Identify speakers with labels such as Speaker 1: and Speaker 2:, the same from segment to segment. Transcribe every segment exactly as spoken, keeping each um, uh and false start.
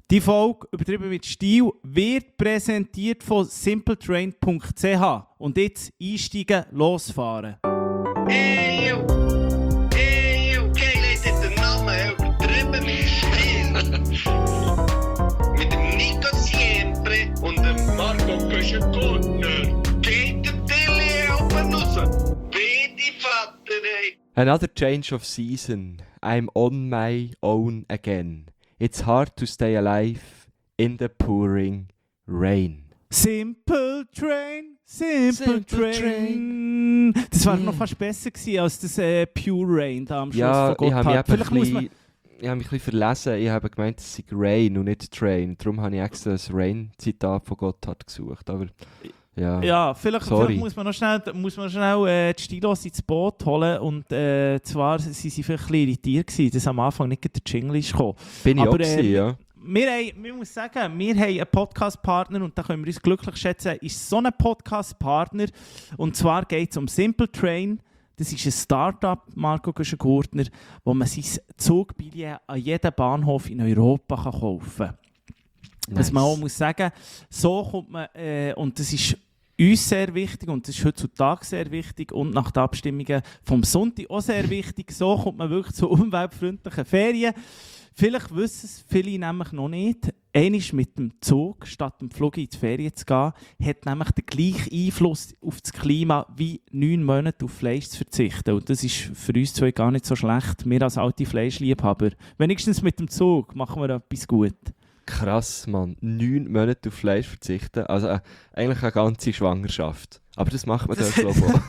Speaker 1: Die Folge «Übertrieben mit Stil» wird präsentiert von simpletrain punkt c h. Und jetzt einsteigen, losfahren.
Speaker 2: Hey yo, hey yo, Keil hat den Namen «Übertrieben mit Stil». Mit dem Nico Siempre und dem Marco Köschen-Gurtner. Geht der Tilly oben raus. Bitte Vater, ey.
Speaker 3: Another change of season. I'm on my own again. It's hard to stay alive in the pouring rain.
Speaker 1: Simple Train, Simple,
Speaker 3: Simple
Speaker 1: Train.
Speaker 3: Train.
Speaker 1: Das war
Speaker 3: Yeah.
Speaker 1: noch fast besser gewesen als das äh, Pure Rain da am Schluss
Speaker 3: Ja,
Speaker 1: von
Speaker 3: ich habe mich,
Speaker 1: Gotthard.
Speaker 3: eben
Speaker 1: Vielleicht
Speaker 3: ein
Speaker 1: muss man...
Speaker 3: bisschen- ich habe mich ein bisschen verlesen. Ich habe gemeint, es sei Rain und nicht Train. Darum habe ich extra das Rain-Zitat von Gotthard gesucht. Aber ja,
Speaker 1: Ja, vielleicht,
Speaker 3: Sorry.
Speaker 1: vielleicht muss man noch schnell, muss man noch schnell äh, die Stilos ins Boot holen. Und äh, zwar waren sie vielleicht ein bisschen irritiert gewesen, dass am Anfang nicht der Jingle ist gekommen.
Speaker 3: bin ich
Speaker 1: aber,
Speaker 3: auch gewesen,
Speaker 1: ähm,
Speaker 3: ja.
Speaker 1: Wir haben, wir muss sagen, wir haben einen Podcast-Partner und da können wir uns glücklich schätzen, ist so ein Podcast-Partner. Und zwar geht es um Simple Train. Das ist ein Start-up, Marco Köschen-Gurtner, wo man sein Zugbillett an jedem Bahnhof in Europa kann kaufen kann. Dass man auch muss sagen, so kommt man, äh, und das ist uns sehr wichtig und das ist heutzutage sehr wichtig und nach den Abstimmungen vom Sonntag auch sehr wichtig, so kommt man wirklich zu umweltfreundlichen Ferien. Vielleicht wissen es viele nämlich noch nicht. Einmal mit dem Zug, statt dem Flug in die Ferien zu gehen, hat nämlich den gleichen Einfluss auf das Klima wie neun Monate auf Fleisch zu verzichten. Und das ist für uns zwei gar nicht so schlecht. Wir als alte Fleischliebhaber, wenigstens mit dem Zug, machen wir etwas gut.
Speaker 3: Krass, Mann. Neun Monate auf Fleisch verzichten. Also äh, eigentlich eine ganze Schwangerschaft. Aber das macht man dann, glaube ich, auch.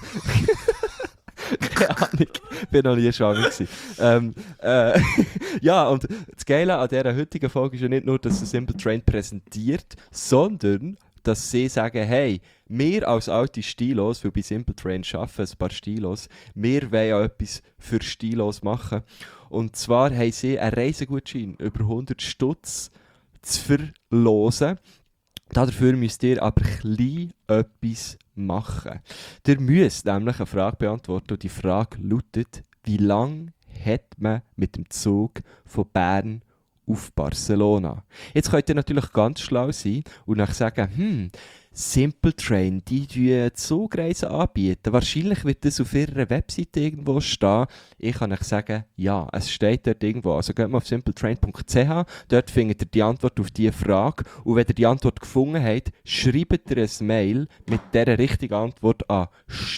Speaker 3: Keine Ahnung, ich war noch nie schwanger gewesen. Ähm, äh, ja, und das Geile an dieser heutigen Folge ist ja nicht nur, dass sie Simple Train präsentiert, sondern dass sie sagen, hey, wir als alte Stilos, weil bei Simple Train arbeiten ein paar Stilos, wir wollen auch etwas für Stilos machen. Und zwar haben sie einen Reisegutschein über hundert Stutz zu verlosen. Dafür müsst ihr aber klein etwas machen. Ihr müsst nämlich eine Frage beantworten und die Frage lautet, wie lange hat man mit dem Zug von Bern auf Barcelona? Jetzt könnt ihr natürlich ganz schlau sein und dann sagen, hm, Simple Train, die die Zugreisen anbieten. Wahrscheinlich wird das auf ihrer Webseite irgendwo stehen. Ich kann euch sagen, ja, es steht dort irgendwo. Also geht mal auf simpletrain punkt c h, dort findet ihr die Antwort auf diese Frage. Und wenn ihr die Antwort gefunden habt, schreibt ihr ein Mail mit dieser richtigen Antwort an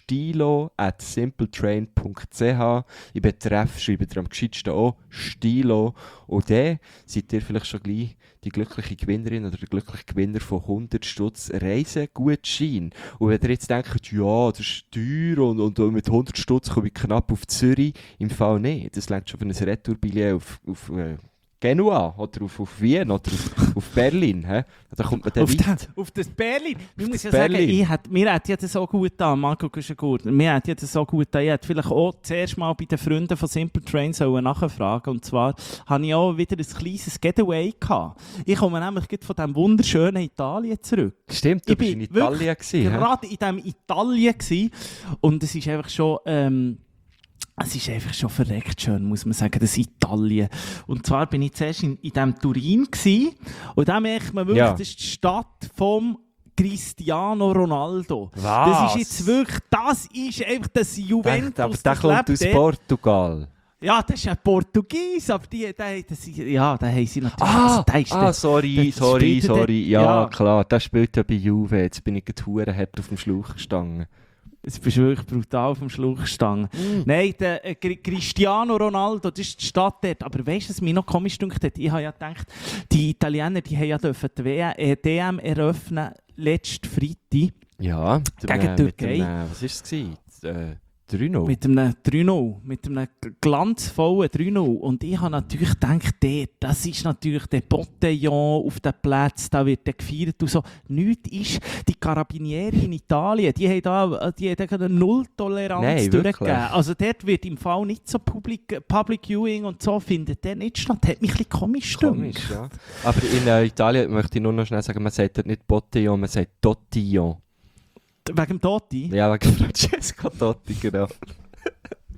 Speaker 3: stilo at simpletrain punkt c h. Im Betreff schreibt ihr am gescheitsten auch Stilo. Und dann seid ihr vielleicht schon gleich die glückliche Gewinnerin oder der glückliche Gewinner von hundert Stutz Reisegutschein. Und wenn ihr jetzt denkt, ja, das ist teuer und, und, und mit hundert Stutz komme ich knapp auf Zürich, im Fall nicht. Das reicht schon für ein Retourbillett auf, auf äh, Genua oder auf, auf Wien oder auf, auf Berlin. He? Da kommt man dann
Speaker 1: Auf,
Speaker 3: weit.
Speaker 1: den, auf das Berlin. Ich
Speaker 3: Auf
Speaker 1: muss
Speaker 3: das
Speaker 1: ja sagen,
Speaker 3: Berlin.
Speaker 1: ich hätte, mir hat ja das so gut getan, Marco Köschen-Gurtner. Mir hat ja das so gut getan. Ich hätte vielleicht auch zuerst mal bei den Freunden von Simple Train sollen nachfragen. Und zwar hatte ich auch wieder ein kleines Getaway gehabt. Ich komme nämlich gerade von diesem wunderschönen Italien zurück.
Speaker 3: Stimmt, du
Speaker 1: Ich
Speaker 3: bist
Speaker 1: bin
Speaker 3: in Italien
Speaker 1: wirklich
Speaker 3: gewesen. he?
Speaker 1: Gerade in diesem Italien gewesen. Und es ist einfach schon... Ähm, Es ist einfach schon verreckt schön, muss man sagen, das Italien. Und zwar bin ich zuerst in, in diesem Turin gewesen, und da merkt man wirklich,
Speaker 3: Ja.
Speaker 1: das ist die Stadt vom Cristiano Ronaldo.
Speaker 3: Was?
Speaker 1: Das ist jetzt wirklich, das ist einfach das Juventus,
Speaker 3: Aber der
Speaker 1: das
Speaker 3: kommt
Speaker 1: lebt
Speaker 3: aus
Speaker 1: dort.
Speaker 3: Portugal.
Speaker 1: Ja, das ist ein Portugies, aber die, die, das, ja, da haben sie natürlich...
Speaker 3: Ah,
Speaker 1: also, der ist
Speaker 3: ah
Speaker 1: der-
Speaker 3: sorry,
Speaker 1: der
Speaker 3: sorry,
Speaker 1: spielt der-
Speaker 3: sorry. Ja,
Speaker 1: ja.
Speaker 3: klar, der spielt ja bei Juve. Jetzt bin ich gerade hart auf dem Schlauch gestanden.
Speaker 1: Jetzt bist du wirklich brutal auf dem Schluch gestanden.
Speaker 3: Mm.
Speaker 1: Nein, der äh, Cri- Cristiano Ronaldo, das ist die Stadt dort. Aber weißt du, was mir noch komisch dünkt hat? Ich habe ja gedacht, die Italiener die haben ja dürfen die W M, äh, D M eröffnen letzten Freitag
Speaker 3: Ja,
Speaker 1: Gegen
Speaker 3: dem,
Speaker 1: Türkei.
Speaker 3: Mit dem, äh, was war es? gewesen? Äh, drei null.
Speaker 1: mit einem drei null. Mit einem glanzvollen drei null. Und ich habe natürlich gedacht, dort, das ist natürlich der Botellon auf dem Platz, da wird der gefeiert und so. Nichts ist, die Carabinieri in Italien, die haben da, die haben da eine Null-Toleranz
Speaker 3: Nein,
Speaker 1: durchgegeben.
Speaker 3: wirklich?
Speaker 1: Also dort wird im Fall nicht so Public, Public Viewing und so, findet der nicht statt. Hat mich ein bisschen komisch
Speaker 3: Komisch,
Speaker 1: gedünkt.
Speaker 3: ja. Aber in äh, Italien möchte ich nur noch schnell sagen, man sagt dort nicht Botellon, man sagt Tottillon.
Speaker 1: Wegen dem Totti?
Speaker 3: Ja, wegen Francesco Totti, genau.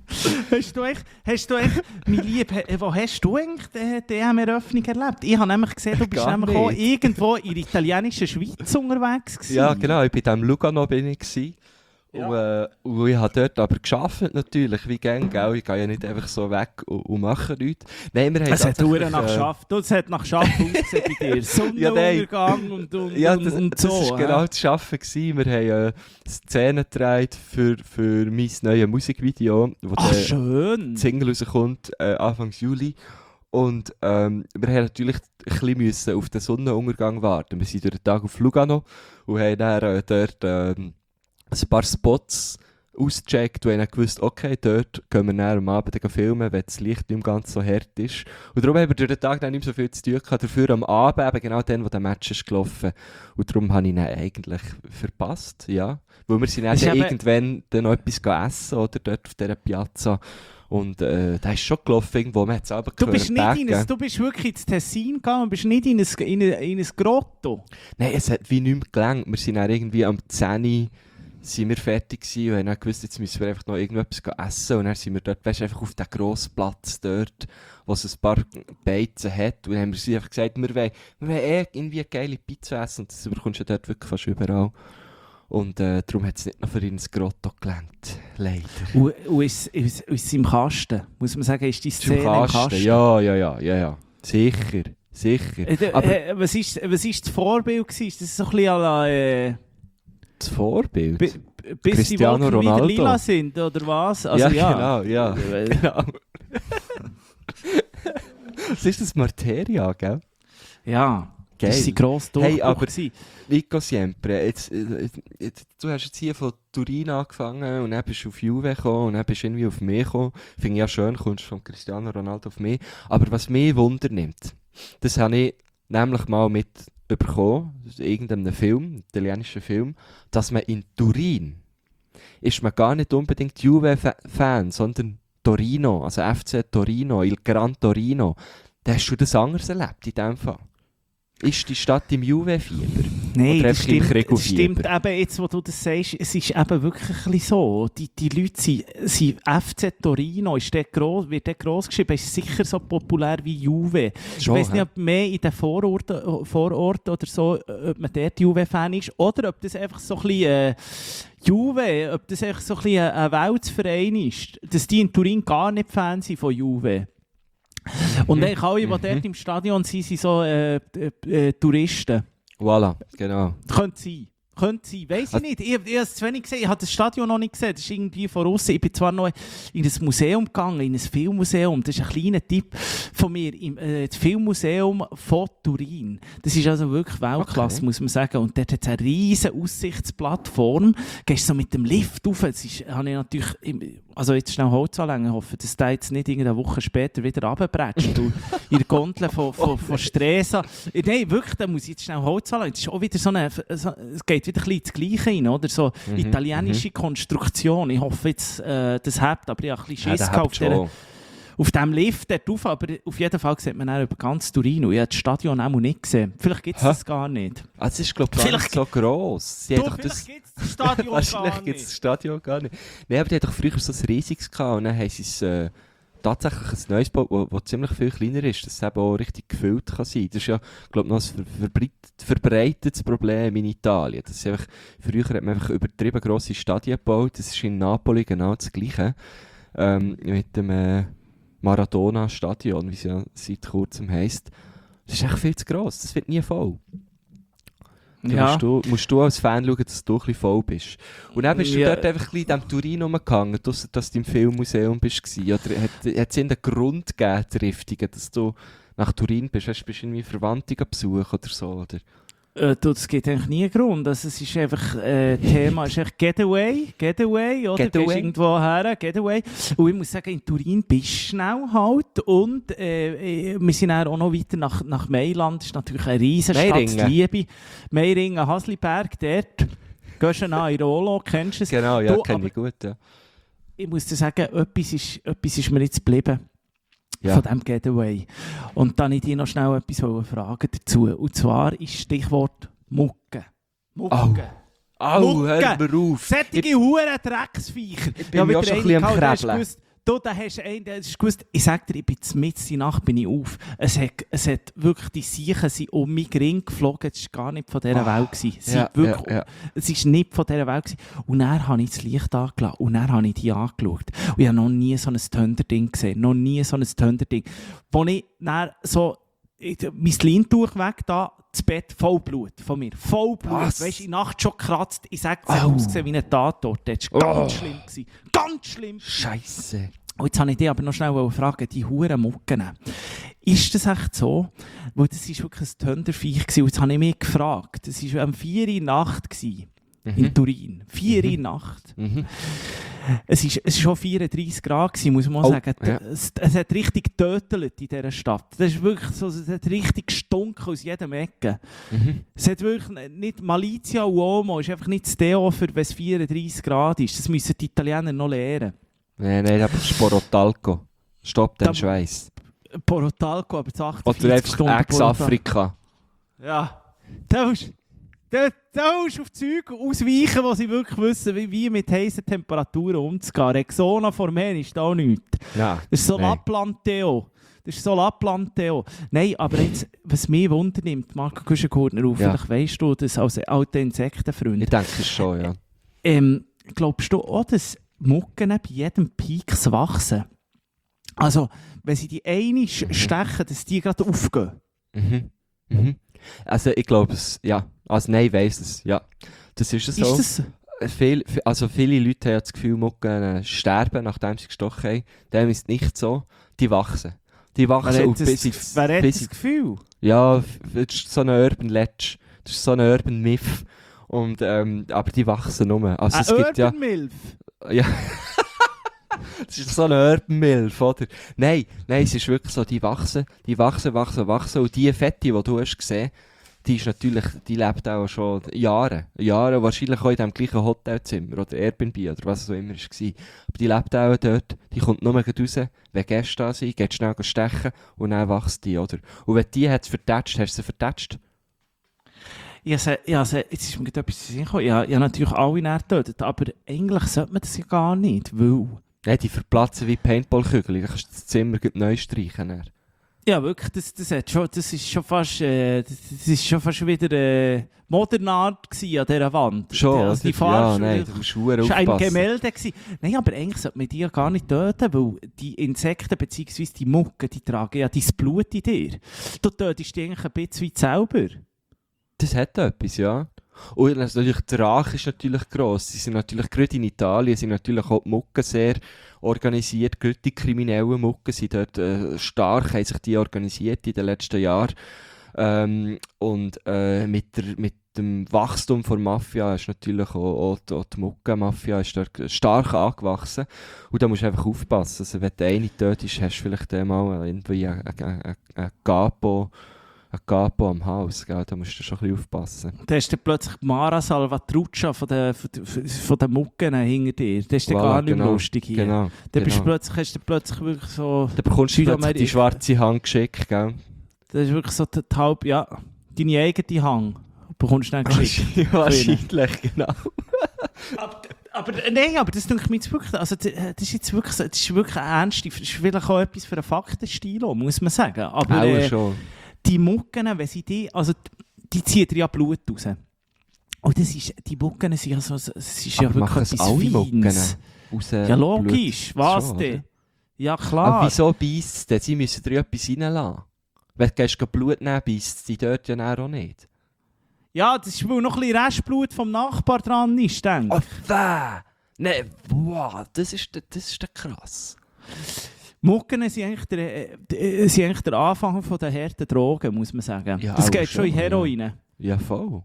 Speaker 1: Hast du echt, hast du echt, mein Lieb, wo hast du eigentlich die D M-Eröffnung erlebt? Ich habe nämlich gesehen, du bist
Speaker 3: Gar
Speaker 1: nämlich auch
Speaker 3: nicht.
Speaker 1: irgendwo in der italienischen Schweiz unterwegs gewesen.
Speaker 3: Ja, genau, ich war in Lugano bin ich gewesen.
Speaker 1: Ja.
Speaker 3: Und, äh, und ich habe dort aber gearbeitet natürlich, wie gern, gell? Ich gehe ja nicht einfach so weg und, und mache nichts. Nein, wir haben
Speaker 1: Es hat
Speaker 3: tatsächlich,
Speaker 1: Uhren nach
Speaker 3: äh,
Speaker 1: Schaff, es hat nach Schaff ausgesehen bei dir. Sonnenuntergang und, und,
Speaker 3: Ja,
Speaker 1: und,
Speaker 3: das,
Speaker 1: und
Speaker 3: das
Speaker 1: so.
Speaker 3: war genau das Arbeiten gewesen. Wir haben äh, Szenen gedreht für, für mein neues Musikvideo, wo
Speaker 1: Ach,
Speaker 3: der
Speaker 1: schön.
Speaker 3: Single rauskommt, äh, Anfang Juli. Und ähm, wir haben natürlich ein bisschen müssen auf den Sonnenuntergang warten. Wir sind durch den Tag auf Lugano und haben dann äh, dort ähm, ein paar Spots ausgecheckt und haben dann gewusst, okay, dort können wir dann am Abend dann filmen, wenn das Licht nicht mehr ganz so hart ist. Und darum haben wir durch den Tag dann nicht mehr so viel zu tun gehabt. Dafür am Abend, eben genau dann, wo der Match ist gelaufen. Und darum habe ich ihn eigentlich verpasst, ja. Weil wir sind dann
Speaker 1: Ist eben-
Speaker 3: irgendwann dann noch etwas essen, oder, dort auf dieser Piazza. Und äh, der ist schon gelaufen irgendwo, man hat es aber
Speaker 1: Du bist,
Speaker 3: gehört,
Speaker 1: nicht in ein,
Speaker 3: Berge.
Speaker 1: du bist wirklich ins Tessin gegangen und bist nicht in ein, in ein, in ein Grotto.
Speaker 3: Nein, es hat wie nicht mehr gelangt. Wir sind dann irgendwie am zehn Uhr sind wir fertig gewesen und haben dann gewusst, jetzt müssen wir einfach noch irgendetwas essen. Und dann sind wir dort, weißt, einfach auf dem grossen Platz dort, wo es ein paar Beizen hat. Und dann haben wir sie einfach gesagt, wir wollen, wir wollen eh irgendwie eine geile Pizza essen. Und das bekommst du dort wirklich fast überall. Und äh, darum hat es nicht noch für ihn ins Grotto gelangt. Leider.
Speaker 1: Und, und ist, ist, ist es im Kasten? Muss man sagen, ist die
Speaker 3: Zum
Speaker 1: Szene im
Speaker 3: Kasten.
Speaker 1: Kasten?
Speaker 3: Ja, ja, ja, ja, ja. Sicher, sicher.
Speaker 1: Äh, d-
Speaker 3: Aber
Speaker 1: äh, was ist, was ist das Vorbild gewesen? Ist das so ein bisschen à la, äh,
Speaker 3: das Vorbild?
Speaker 1: bi- bis
Speaker 3: Cristiano
Speaker 1: die Wolken
Speaker 3: Ronaldo.
Speaker 1: wieder lila sind, oder was? Also,
Speaker 3: ja,
Speaker 1: ja,
Speaker 3: genau, ja.
Speaker 1: Äh,
Speaker 3: genau. Was ist das? Materia, gell?
Speaker 1: Ja,
Speaker 3: Geil.
Speaker 1: das war sein grosser Durchbruch.
Speaker 3: Hey, aber-
Speaker 1: gewesen.
Speaker 3: Nico Siempre, jetzt, äh, jetzt, du hast jetzt hier von Turin angefangen und dann bist du auf Juve gekommen und dann bist du irgendwie auf mich gekommen. Finde ich ja schön, kommst von Cristiano Ronaldo auf mich. Aber was mich Wunder nimmt, das habe ich nämlich mal mitbekommen, aus irgendeinem Film, italienischen Film, dass man in Turin ist man gar nicht unbedingt Juve-Fan, sondern Torino, also F C Torino, Il Gran Torino. Da hast du das anders erlebt in dem Fall. Ist die Stadt im Juve-Fieber?
Speaker 1: Nein,
Speaker 3: Oder
Speaker 1: das
Speaker 3: einfach im
Speaker 1: stimmt,
Speaker 3: Kriegel
Speaker 1: das stimmt
Speaker 3: Fieber?
Speaker 1: eben, jetzt wo du das sagst, es ist eben wirklich ein bisschen so, die, die Leute sind, sind F C Torino, ist der gross, wird der gross geschrieben, ist sicher so populär wie Juve. Ich
Speaker 3: Schon,
Speaker 1: weiß nicht,
Speaker 3: hä?
Speaker 1: ob mehr in den Vororten, Vororten oder so, ob man dort Juve-Fan ist, oder ob das einfach so ein bisschen äh, Juve, ob das einfach so ein bisschen ein Weltverein ist, dass die in Turin gar nicht Fan sind von Juve. Und eigentlich alle, die
Speaker 3: Mhm.
Speaker 1: dort im Stadion sind, sind so äh, äh, äh, Touristen.
Speaker 3: Voilà, genau.
Speaker 1: Könnte sein. Könnte sein. Weiss ich
Speaker 3: Also-
Speaker 1: nicht. Ich, ich habe es zu wenig gesehen. Ich habe das Stadion noch nicht gesehen. Das ist irgendwie von außen. Ich bin zwar noch in ein Museum gegangen, in ein Filmmuseum. Das ist ein kleiner Tipp von mir. Im, äh, das Filmmuseum von Turin. Das ist also wirklich Weltklasse,
Speaker 3: Okay.
Speaker 1: muss man sagen. Und dort hat es eine riesige Aussichtsplattform. Gehst so mit dem Lift rauf. Das ist, habe ich natürlich, im- also jetzt schnell Holz anlegen, hoffe, dass der jetzt nicht irgendeine Woche später wieder runterbrätscht. Du, in der Gondel von, von, von Stresa. Nein, wirklich, da muss ich jetzt schnell Holz anlegen. Das ist auch wieder so eine, so, es geht wieder ein bisschen ins Gleiche rein, oder? So
Speaker 3: Mhm,
Speaker 1: italienische Konstruktion. Ich hoffe jetzt, äh, das habt, aber ich habe ein bisschen
Speaker 3: Ja,
Speaker 1: Schiss
Speaker 3: der
Speaker 1: gehabt
Speaker 3: hat
Speaker 1: auf, der,
Speaker 3: schon.
Speaker 1: auf dem Lift dort rauf, aber auf jeden Fall sieht man auch über ganz Turin. Und ich habe das Stadion auch noch nicht gesehen. Vielleicht gibt es
Speaker 3: Hä?
Speaker 1: das gar nicht.
Speaker 3: Ah, es ist, glaube ich, gar
Speaker 1: Vielleicht-
Speaker 3: nicht so gross. Sie
Speaker 1: Du,
Speaker 3: haben doch
Speaker 1: vielleicht
Speaker 3: das...
Speaker 1: gibt es das Stadion gar
Speaker 3: Wahrscheinlich gibt es das
Speaker 1: nicht.
Speaker 3: Stadion gar nicht. Nein, aber die hatten doch früher so ein riesiges gehabt und dann haben sie es äh, tatsächlich ein neues gebaut, das ziemlich viel kleiner ist, dass es eben auch richtig gefüllt kann sein. Das ist ja, glaube ich, noch ein ver verbreit verbreitetes Problem in Italien. Das ist einfach, früher hat man einfach übertrieben grosse Stadien gebaut. Das ist in Napoli genau das Gleiche. Ähm, mit dem äh, Maradona-Stadion, wie es ja seit kurzem heisst. Das ist echt viel zu gross. Das wird nie voll. Da
Speaker 1: Ja.
Speaker 3: musst, du, musst du als Fan schauen, dass du ein bisschen voll bist. Und dann bist du
Speaker 1: Ja.
Speaker 3: dort einfach ein bisschen in diesem Turin rumgehangen, ausser dass du im Filmmuseum bist. Oder hat, hat es einen Grund gegeben, die Riftigen, dass du nach Turin bist? Hast, bist du irgendwie Verwandte besuchen oder so? Oder?
Speaker 1: Äh, du, das gibt eigentlich nie einen Grund. Also, es ist einfach, äh, Thema ist echt Getaway, Getaway, oder?
Speaker 3: Getaway.
Speaker 1: Gehst irgendwo her, Getaway. Und ich muss sagen, in Turin bist du schnell halt. Und äh, äh, wir sind dann auch noch weiter nach, nach Mailand. Das ist natürlich eine riesen Stadt,
Speaker 3: Meiringen.
Speaker 1: Liebe. Meiringen, Hasliberg, dort. Gehst du nach Airolo, kennst du es?
Speaker 3: Genau, ja,
Speaker 1: Du,
Speaker 3: kenne
Speaker 1: aber-
Speaker 3: ich gut. Ja.
Speaker 1: Ich muss dir sagen, etwas ist, etwas ist mir jetzt geblieben.
Speaker 3: Ja.
Speaker 1: Von diesem Getaway. Und dann wollte ich dich noch schnell etwas fragen dazu. Und zwar ist Stichwort Mucke. Mucke.
Speaker 3: Au,
Speaker 1: Mucke.
Speaker 3: hör mir auf.
Speaker 1: Sättige Huren Drecksviecher.
Speaker 3: Ich bin mir auch schon ein bisschen am
Speaker 1: gehabt, der hast
Speaker 3: Krebeln.
Speaker 1: gewusst, Du, da hast du einen, das ist gewusst, ich sag dir, ich bin mitten in der Nacht bin ich auf. Es hat, es hat wirklich, die Siechen sind um mich Ring geflogen, es war gar nicht von dieser Welt. Gewesen. Sie
Speaker 3: Ja,
Speaker 1: wirklich,
Speaker 3: ja, ja.
Speaker 1: Es war nicht von dieser Welt. Gewesen. Und dann habe ich das Licht angelassen und dann habe ich die angeschaut. Und ich habe noch nie so ein Thunder-Ding gesehen, noch nie so ein Thunder-Ding. Wo ich dann so, ich, mein Leintuch weg da, das Bett voll Blut von mir. Voll Blut.
Speaker 3: Was?
Speaker 1: Weißt du, in der Nacht schon gekratzt. Ich sage, es hat
Speaker 3: Oh.
Speaker 1: ausgesehen wie ein Tatort. Das war ganz
Speaker 3: Oh.
Speaker 1: schlimm. Gewesen. Ganz schlimm.
Speaker 3: Scheisse.
Speaker 1: Und jetzt wollte ich dich aber noch schnell fragen, die huren Mucken. Ist das echt so? Weil das war wirklich ein Thunderviech gewesen. Und jetzt habe ich mich gefragt. Das war um vier Uhr Nacht gewesen, in
Speaker 3: Mhm.
Speaker 1: Turin. vier Uhr
Speaker 3: Mhm.
Speaker 1: Nacht.
Speaker 3: Mhm.
Speaker 1: Es war es ist schon vierunddreißig Grad gewesen, muss man
Speaker 3: Oh,
Speaker 1: sagen.
Speaker 3: ja.
Speaker 1: Es, es hat richtig getötelt in dieser Stadt. Das ist wirklich so, es hat richtig gestunken aus jedem Ecke.
Speaker 3: Mhm.
Speaker 1: Es hat wirklich nicht Malizia Uomo, ist einfach nicht das Deo für, wenn es vierunddreißig Grad ist. Das müssen die Italiener noch lernen.
Speaker 3: Nein, nein, das ist Porotalco. Stopp den
Speaker 1: Da-
Speaker 3: Schweiß.
Speaker 1: Porotalco, aber zu
Speaker 3: Oder
Speaker 1: achtundvierzig
Speaker 3: einfach
Speaker 1: Stunden
Speaker 3: Ex-Afrika.
Speaker 1: Ja. Da musst da, da musst du auf Zeug ausweichen, wo sie wirklich wissen, wie, wie mit heißen Temperaturen umzugehen. Rexona Formen ist da nichts.
Speaker 3: Ja.
Speaker 1: Das ist so
Speaker 3: Nein.
Speaker 1: Lappland-Theo. Das ist so Lappland-Theo. Nein, aber jetzt, was mich wundernimmt, Marco Kuschengurtner,
Speaker 3: Ja.
Speaker 1: vielleicht weisst du das als alter Insektenfreund.
Speaker 3: Ich denke es schon, ja.
Speaker 1: Ähm, glaubst du auch, dass Mucken bei jedem Pieks wachsen? Also, wenn sie die eine sch-
Speaker 3: Mhm.
Speaker 1: stechen, dass die gerade aufgehen?
Speaker 3: Mhm. Mhm. Also ich glaube es, ja. Also nein, ich weiss es, ja. Das ist es so.
Speaker 1: Ist das...
Speaker 3: Viel, vi- also viele Leute haben das Gefühl, Mucken äh, sterben, nachdem sie gestochen haben. Dem ist nicht so. Die wachsen. Die wachsen
Speaker 1: Wer
Speaker 3: und
Speaker 1: hat das,
Speaker 3: bis ins-
Speaker 1: wer hat
Speaker 3: bis
Speaker 1: das
Speaker 3: ins-
Speaker 1: Gefühl?
Speaker 3: Ja, f- das ist so ein Urban Legend. Das ist so ein Urban Myth. Und, ähm, aber die wachsen nur. Also
Speaker 1: Ein
Speaker 3: es gibt ja...
Speaker 1: Urban Milf?
Speaker 3: Ja. Das ist so eine Urban Milf, oder? Nein, nein, es ist wirklich so, die wachsen, die wachsen, wachsen, wachsen. Und die Fette, die du hast gesehen, die ist natürlich, die lebt auch schon Jahre. Jahre, wahrscheinlich auch in dem gleichen Hotelzimmer oder Airbnb oder was es auch immer war. Aber die lebt auch dort, die kommt nur gleich raus, wenn Gäste da sind, geht schnell stechen und dann wächst die, oder? Und wenn die hat es vertätscht, hast du sie vertätscht?
Speaker 1: Ja, se, ja se, jetzt ist mir gerade etwas zu Sinn gekommen. Ja, ja, natürlich alle näher getötet, aber eigentlich sollte man das ja gar nicht, weil...
Speaker 3: Nein, die verplatzen wie Paintball-Kügel, dann kannst du das Zimmer gleich neu streichen. Dann.
Speaker 1: Ja, wirklich, das, das, hat schon, das ist schon fast, äh, das, das ist schon fast wieder äh, Modernart gewesen an dieser Wand.
Speaker 3: Schon,
Speaker 1: also die
Speaker 3: oder?
Speaker 1: Farbe
Speaker 3: Ja, nein, du musst verdammt
Speaker 1: das war ein
Speaker 3: aufpassen.
Speaker 1: Gemälde gewesen. Nein, aber eigentlich sollte man die ja gar nicht töten, weil die Insekten bzw. die Mucken, die tragen ja dein Blut in dir. Du tötest die eigentlich ein bisschen wie selber.
Speaker 3: Das hat etwas, ja. Und natürlich, der Rache ist natürlich gross. Sie sind natürlich, gerade in Italien, sind natürlich auch die Mucken sehr organisiert. Gerade die kriminellen Mucken sind dort äh, stark, haben sich die organisiert in den letzten Jahren. Ähm, und äh, mit, der, mit dem Wachstum der Mafia ist natürlich auch, auch die, auch die Muckenmafia ist dort stark angewachsen. Und da musst du einfach aufpassen. Also, wenn du eine tötest, hast du vielleicht einmal irgendwie ein, ein, ein, ein Capo. Ein Capo am Haus, gell? Da musst du schon ein bisschen aufpassen.
Speaker 1: Da ist dann plötzlich Mara Salvatruccia von den, von den, von den Mucken hinter dir. Das ist dann
Speaker 3: Voilà,
Speaker 1: gar nicht mehr
Speaker 3: genau,
Speaker 1: lustig hier.
Speaker 3: Genau.
Speaker 1: Dann bist du
Speaker 3: genau.
Speaker 1: plötzlich, hast du plötzlich wirklich so...
Speaker 3: Da bekommst du plötzlich die
Speaker 1: Südamerika-
Speaker 3: schwarze Hand geschickt, gell?
Speaker 1: Das ist wirklich so die, die halb... Ja, deine eigene Hang bekommst du dann geschickt.
Speaker 3: Wahrscheinlich, genau.
Speaker 1: aber, aber nein, aber das denke ich mir jetzt wirklich... Also das das ist jetzt wirklich, so- das ist wirklich ernst. Das ist vielleicht auch etwas für einen Faktenstil, muss man sagen. Aber
Speaker 3: Auch
Speaker 1: äh,
Speaker 3: schon.
Speaker 1: die Mucken, wenn sie die... Also die ziehen dir ja Blut raus. Und das ist... Die Mucken sind ja so... Es ist ja
Speaker 3: Aber machen
Speaker 1: wirklich
Speaker 3: es
Speaker 1: etwas
Speaker 3: alle Mucken
Speaker 1: Feines.
Speaker 3: raus?
Speaker 1: Ja, logisch.
Speaker 3: Blut?
Speaker 1: Was
Speaker 3: Schon,
Speaker 1: denn?
Speaker 3: oder?
Speaker 1: Ja, klar.
Speaker 3: Aber wieso beißt es denn? Sie müssen dir etwas reinlassen. Wenn du gehst Blut nehmen, beißt es die dort ja dann auch nicht.
Speaker 1: Ja, das ist, weil noch ein bisschen Restblut vom Nachbar dran ist, denke ich.
Speaker 3: Oh, weh! Nein, wow, das ist, der- das ist der krass.
Speaker 1: Mucken sind eigentlich, der, äh, sind eigentlich der Anfang von der harten Drogen, muss man sagen.
Speaker 3: Ja,
Speaker 1: das
Speaker 3: auch
Speaker 1: geht schon in
Speaker 3: schon, ja.
Speaker 1: Heroin.
Speaker 3: Ja, voll.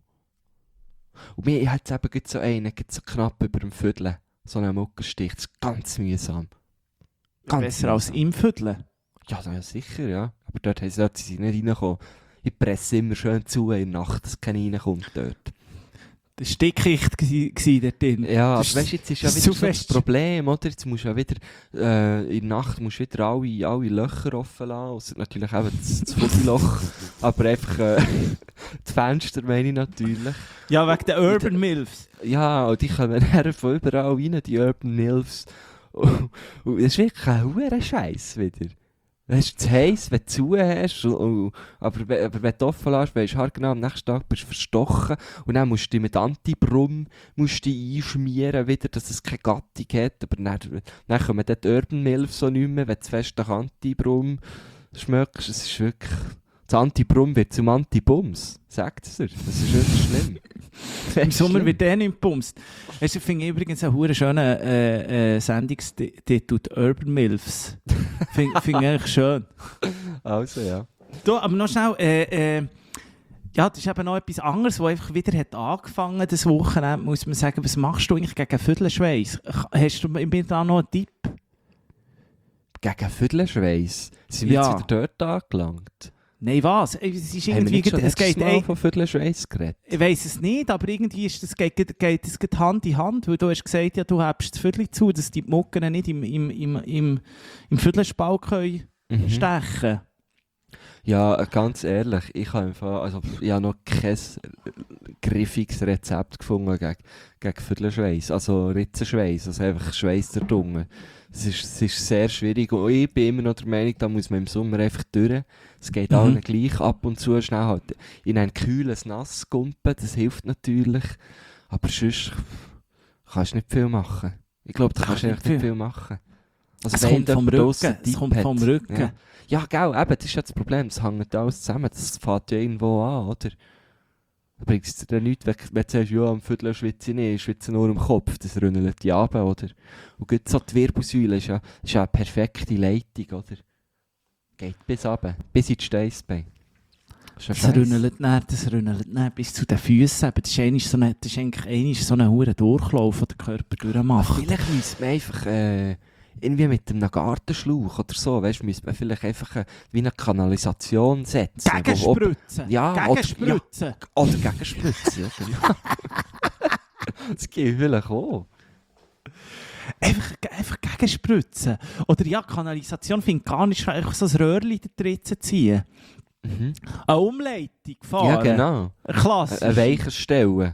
Speaker 3: Und mir hat es eben gerade so einen, gerade so knapp über dem Viertel. So einen Muckerstich, das ist ganz mühsam. Ganz
Speaker 1: Besser als
Speaker 3: mühsam.
Speaker 1: im Viertel.
Speaker 3: Ja, na ja, sicher, ja. Aber dort haben sie, dort sind sie nicht reingekommen. Ich presse immer schön zu in der Nacht, dass keiner reinkommt dort.
Speaker 1: Das war Dickicht gsi dort drin.
Speaker 3: Ja,
Speaker 1: Das
Speaker 3: aber weißt du, jetzt ist ja
Speaker 1: das
Speaker 3: wieder
Speaker 1: ist zu
Speaker 3: so das
Speaker 1: fest.
Speaker 3: Problem, oder? Jetzt musst du ja wieder, äh, in der Nacht musst du wieder alle, alle Löcher offen lassen, ausser natürlich eben das, das Fussi-Loch, aber einfach, äh, die Fenster meine ich natürlich.
Speaker 1: Ja, wegen der Urban Milfs.
Speaker 3: Ja, und die kommen dann von überall rein, die Urban Milfs. Und, und das ist wirklich ein hoher Scheiß wieder. Es ist zu heiß, wenn du zu hast, und, und, aber, wenn- aber wenn du offen lässt, weisst du halt genau, am nächsten Tag bist du verstochen und dann musst du dich mit Antibrum musst du dich einschmieren, wieder, dass es keine Gattung hat, aber dann, dann kommen dann die Urban Milf so nicht mehr, wenn du zu fest nach Antibrum schmeckst. Es ist wirklich... Das Antibrum wird zum Antibums, sagt es dir. Das ist wirklich schlimm. Das
Speaker 1: Im
Speaker 3: ist
Speaker 1: Sommer
Speaker 3: schlimm.
Speaker 1: wird der nicht gepumst. Ich finde übrigens einen hure schönen äh, äh, Sendungstitel, die Urban Milfs. Finde find ich eigentlich schön.
Speaker 3: Also, ja.
Speaker 1: Du, aber noch schnell, äh, äh, ja, das ist eben noch etwas anderes, was einfach wieder hat angefangen das Wochenende, muss man sagen. Was machst du eigentlich gegen Viertelschweiß? Hast du mir da noch einen Tipp?
Speaker 3: Gegen Viertelschweiss sind wir
Speaker 1: Ja.
Speaker 3: jetzt wieder dort angelangt.
Speaker 1: Nein, was? Es ist
Speaker 3: Haben wir
Speaker 1: irgendwie,
Speaker 3: nicht schon
Speaker 1: es
Speaker 3: letztes
Speaker 1: geht,
Speaker 3: Mal
Speaker 1: ey,
Speaker 3: von Viertelschweiss geredet?
Speaker 1: ich weiss es nicht, aber irgendwie ist das, geht, geht, geht das geht Hand in Hand, weil du hast gesagt, ja, du hebst das Viertel zu, dass die Mucken nicht im, im, im, im, im Viertelspalt können
Speaker 3: Mhm.
Speaker 1: stechen.
Speaker 3: Ja, äh, ganz ehrlich, ich habe einfach, also, ich habe noch kein griffiges Rezept gefunden gegen, gegen Viertelschweiss, also Ritzenschweiss, also einfach Schweiss der Dunge. Es ist, es ist sehr schwierig und ich bin immer noch der Meinung, da muss man im Sommer einfach durch. Es geht
Speaker 1: Mhm.
Speaker 3: allen gleich, ab und zu schnell halt in ein kühles Nass gumpen, das hilft natürlich, aber sonst kannst du nicht viel machen. Ich glaube, da kannst du
Speaker 1: Nicht
Speaker 3: echt nicht
Speaker 1: viel.
Speaker 3: viel machen. Also
Speaker 1: Es
Speaker 3: wenn
Speaker 1: kommt vom
Speaker 3: jemand draussen
Speaker 1: Rücken, es
Speaker 3: Tipp
Speaker 1: kommt
Speaker 3: hat,
Speaker 1: vom Rücken.
Speaker 3: Ja. Ja, gell, eben, das ist ja das Problem, das hängt alles zusammen, das fängt ja irgendwo an, oder? Da bringt es dir dann nichts, wenn, wenn du sagst, ja, am Viertel schwitze ich nicht, ich schwitze nur im Kopf, das rünnelt die runter, oder? Und gerade so die Wirbelsäule ist ja, ist ja eine perfekte Leitung, oder? Geht bis runter, bis in die Steißbeine. Das ist ja
Speaker 1: Das
Speaker 3: Scheiss.
Speaker 1: rünnelt dann, das rünnelt dann bis zu den Füßen. Das ist eigentlich so eine, das ist eigentlich eigentlich so ein hoher Durchlauf, den der Körper durchmacht.
Speaker 3: Vielleicht müsste man einfach äh, irgendwie mit einem Gartenschlauch oder so, weißt du, müsste man vielleicht einfach äh, wie eine Kanalisation setzen. wo- ob-
Speaker 1: Gegenspritzen!
Speaker 3: Ja, oder-
Speaker 1: Gegenspritzen!
Speaker 3: Oder Gegenspritzen, ja, genau. Das geht vielleicht auch.
Speaker 1: Einfach, einfach Gegenspritzen. Oder ja, Kanalisation finde ich gar nicht, einfach so ein Röhrchen da drin zu ziehen.
Speaker 3: Mhm.
Speaker 1: Eine Umleitung fahren.
Speaker 3: Ja, genau.
Speaker 1: Klassisch.
Speaker 3: Ein weicher Stellen.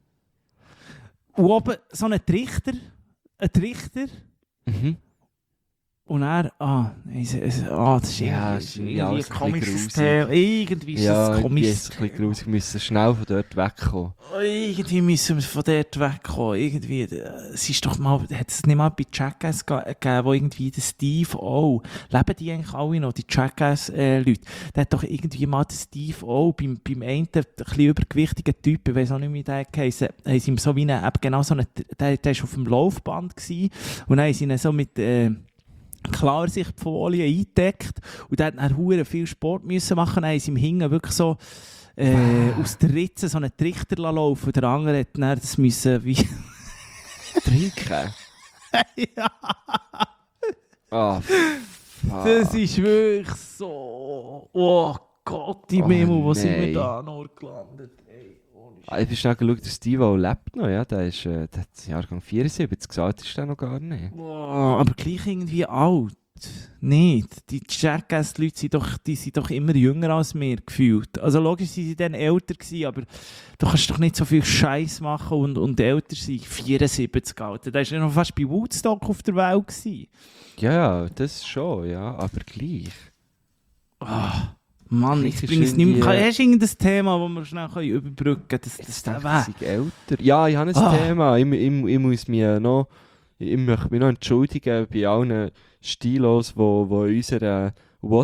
Speaker 1: Und oben so ein Trichter. Ein Trichter.
Speaker 3: Mhm.
Speaker 1: Und er, ah, es, es, ah, das ist
Speaker 3: Ja,
Speaker 1: irgendwie-
Speaker 3: es ist irgendwie
Speaker 1: irgendwie
Speaker 3: alles
Speaker 1: ein
Speaker 3: ein
Speaker 1: komisches
Speaker 3: bisschen
Speaker 1: Thema. Irgendwie ist
Speaker 3: Ja,
Speaker 1: das ein
Speaker 3: irgendwie
Speaker 1: komisches
Speaker 3: ist es ein bisschen grusig. Wir müssen schnell von dort wegkommen.
Speaker 1: Irgendwie müssen wir von dort wegkommen. Irgendwie, äh, es ist doch mal, hat es nicht mal bei Jackass ge- gegeben, wo irgendwie der Steve O, leben die eigentlich alle noch, die Jackass-Leute, der hat doch irgendwie mal den Steve O beim, beim einen, ein bisschen übergewichtigen Typ, ich weiß auch nicht, wie der geheißen, haben sie ihm so wie eine, eben genau so eine, der, der war auf dem Laufband gewesen, und dann haben sie ihn so mit, äh, Klarsichtfolie eingedeckt und der hat dann hure viel Sport müssen machen, dann haben sie ihm hinten wirklich so äh, aus der Ritze so einen Trichter laufen und der andere hat dann das müssen wie...
Speaker 3: Trinken?
Speaker 1: ja,
Speaker 3: Ah, fuck.
Speaker 1: das ist wirklich so... Oh Gott, die
Speaker 3: Oh,
Speaker 1: Memo, wo sind
Speaker 3: nein.
Speaker 1: wir da noch gelandet? Ey, ohne
Speaker 3: Ah, ich bin schnell geschaut, der Steve lebt noch, ja, der ist, äh, der hat Jahrgang vierundsiebzig, gesagt ist der noch gar nicht.
Speaker 1: Boah, aber gleich irgendwie alt. Nicht. Die Jackass-Leute sind doch, die sind doch immer jünger als mir gefühlt. Also logisch sind sie dann älter gewesen, aber du kannst doch nicht so viel Scheiß machen und, und älter sein. vierundsiebzig, Alter. Der war ja noch fast bei Woodstock auf der Welt gewesen.
Speaker 3: Ja, ja, das schon, ja, aber gleich.
Speaker 1: Ah, Mann,
Speaker 3: Gleich
Speaker 1: ich
Speaker 3: ist
Speaker 1: bringe es nicht mehr.
Speaker 3: irgendwie, äh,
Speaker 1: Hast du irgendein Thema, das wir schnell können überbrücken können? Das, das
Speaker 3: Jetzt
Speaker 1: der
Speaker 3: denke
Speaker 1: Weg.
Speaker 3: ich, sie älter. Ja, ich habe ein
Speaker 1: Ah.
Speaker 3: Thema. Ich, ich, ich muss mich äh, noch, ich möchte mich noch entschuldigen bei allen Stilos, die wo, wo in unserer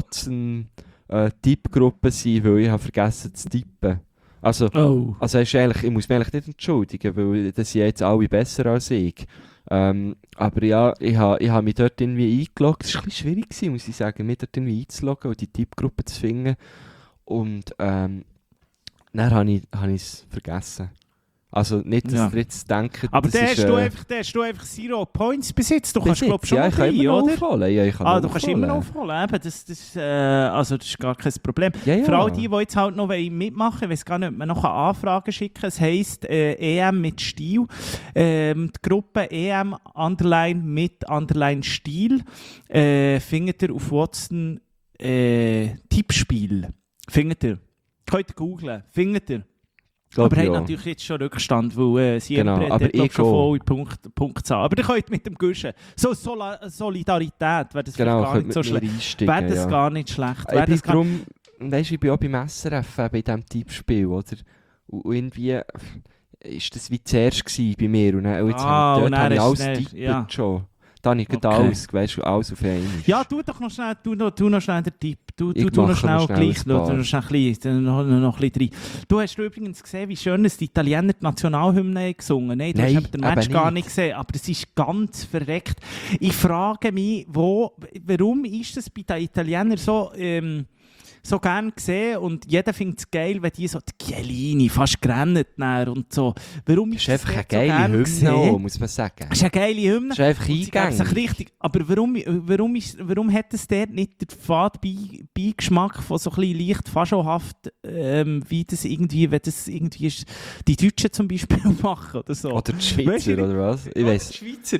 Speaker 3: Watson-Tippgruppe sind, weil ich habe vergessen zu tippen. Also,
Speaker 1: Oh.
Speaker 3: also ist eigentlich, ich muss mich eigentlich nicht entschuldigen, weil das sind jetzt alle besser als ich. Ähm, aber ja, ich habe ich ha mich dort irgendwie eingeloggt. Es war ein bisschen schwierig, gewesen, muss ich sagen, mich dort irgendwie einzuloggen und die Tippgruppe zu finden. Und ähm, dann habe ich es hab vergessen. Also nicht, dass
Speaker 1: Ja.
Speaker 3: ihr jetzt denkt,
Speaker 1: Aber
Speaker 3: das
Speaker 1: der
Speaker 3: ist,
Speaker 1: hast, du
Speaker 3: äh,
Speaker 1: einfach, der hast du einfach Zero Points bis jetzt. Du
Speaker 3: bis
Speaker 1: kannst, glaube
Speaker 3: jetzt.
Speaker 1: ich, schon
Speaker 3: Ja,
Speaker 1: mal
Speaker 3: ich kann
Speaker 1: rein,
Speaker 3: immer noch
Speaker 1: oder?
Speaker 3: aufholen. Ja, ich kann
Speaker 1: Ah,
Speaker 3: noch
Speaker 1: du kannst
Speaker 3: aufholen.
Speaker 1: immer noch aufholen. Eben, das, das, äh, also das ist gar kein Problem.
Speaker 3: Ja, ja.
Speaker 1: Für all die, die jetzt halt noch mitmachen wollen, ich weiß gar nicht, ob man noch Anfragen schicken kann. Es heisst äh, E M mit Stil. Ähm, die Gruppe E M Underline mit Underline Stil äh, findet ihr auf Watson äh, Tippspiel. Findet ihr. Könnt ihr googlen. Findet ihr.
Speaker 3: Glaub
Speaker 1: aber
Speaker 3: ich
Speaker 1: er hat
Speaker 3: auch.
Speaker 1: natürlich jetzt schon Rückstand, weil äh, Siempre
Speaker 3: Genau,
Speaker 1: hat
Speaker 3: aber
Speaker 1: dort, glaub,
Speaker 3: ich
Speaker 1: schon
Speaker 3: auch.
Speaker 1: voll Punkt, Punktzahl. Aber ihr könnt mit dem Guschen, so Sola- Solidarität, wäre das
Speaker 3: Genau,
Speaker 1: vielleicht gar nicht so
Speaker 3: mit mir
Speaker 1: schlecht.
Speaker 3: einsteigen,
Speaker 1: Wäre das
Speaker 3: ja.
Speaker 1: gar nicht schlecht.
Speaker 3: Ich
Speaker 1: Wäre
Speaker 3: bin
Speaker 1: das gar...
Speaker 3: darum, weißt, ich bin auch beim S R F eben in diesem Tippspiel, oder? Und und irgendwie war das wie zuerst gewesen bei mir. Und, dann, und jetzt
Speaker 1: Ah,
Speaker 3: habe
Speaker 1: und
Speaker 3: ich, dort
Speaker 1: dann
Speaker 3: habe ich
Speaker 1: ist
Speaker 3: alles
Speaker 1: es dann-
Speaker 3: getippt
Speaker 1: ja.
Speaker 3: schon. Da habe ich gerade
Speaker 1: Okay.
Speaker 3: alles, weißt du, alles auf einmal.
Speaker 1: Ja, tu doch noch schnell, tu noch, tu noch schnell den Tipp. Du,
Speaker 3: Ich
Speaker 1: du, tu noch
Speaker 3: mache
Speaker 1: schnell
Speaker 3: noch schnell
Speaker 1: gleich,
Speaker 3: ein
Speaker 1: du,
Speaker 3: paar.
Speaker 1: du noch schnell ein bisschen, noch, noch, noch ein bisschen rein. Du hast übrigens gesehen, wie schön es die Italiener die Nationalhymne haben gesungen. Nein, du
Speaker 3: Nein,
Speaker 1: hast eben den Match
Speaker 3: eben
Speaker 1: gar
Speaker 3: nicht.
Speaker 1: nicht gesehen, aber es ist ganz verreckt. Ich frage mich, wo, warum ist das bei den Italienern so... Ähm, so gern gesehen und jeder findet es geil, wenn die so die Chiellini fast gerannt und so. Warum
Speaker 3: Das
Speaker 1: ist
Speaker 3: ist einfach eine
Speaker 1: dort so
Speaker 3: geile
Speaker 1: gern
Speaker 3: Hymne,
Speaker 1: gesehen?
Speaker 3: auch, muss man sagen.
Speaker 1: Das ist eine geile Hymne.
Speaker 3: Das ist einfach
Speaker 1: Und sie geben sich
Speaker 3: eingängig.
Speaker 1: richtig. Aber warum, warum, ist, warum hat es dort nicht den Fad-Beigeschmack von so ein bisschen leicht faschohaft, ähm, wie das irgendwie, wenn das irgendwie ist, die Deutschen zum Beispiel machen oder so?
Speaker 3: Oder die
Speaker 1: Weisst
Speaker 3: Schweizer,
Speaker 1: du,
Speaker 3: oder was? Ich
Speaker 1: Ja,
Speaker 3: weiss.
Speaker 1: die Schweizer.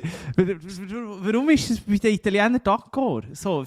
Speaker 1: Warum ist es bei den Italienern d'accord? So,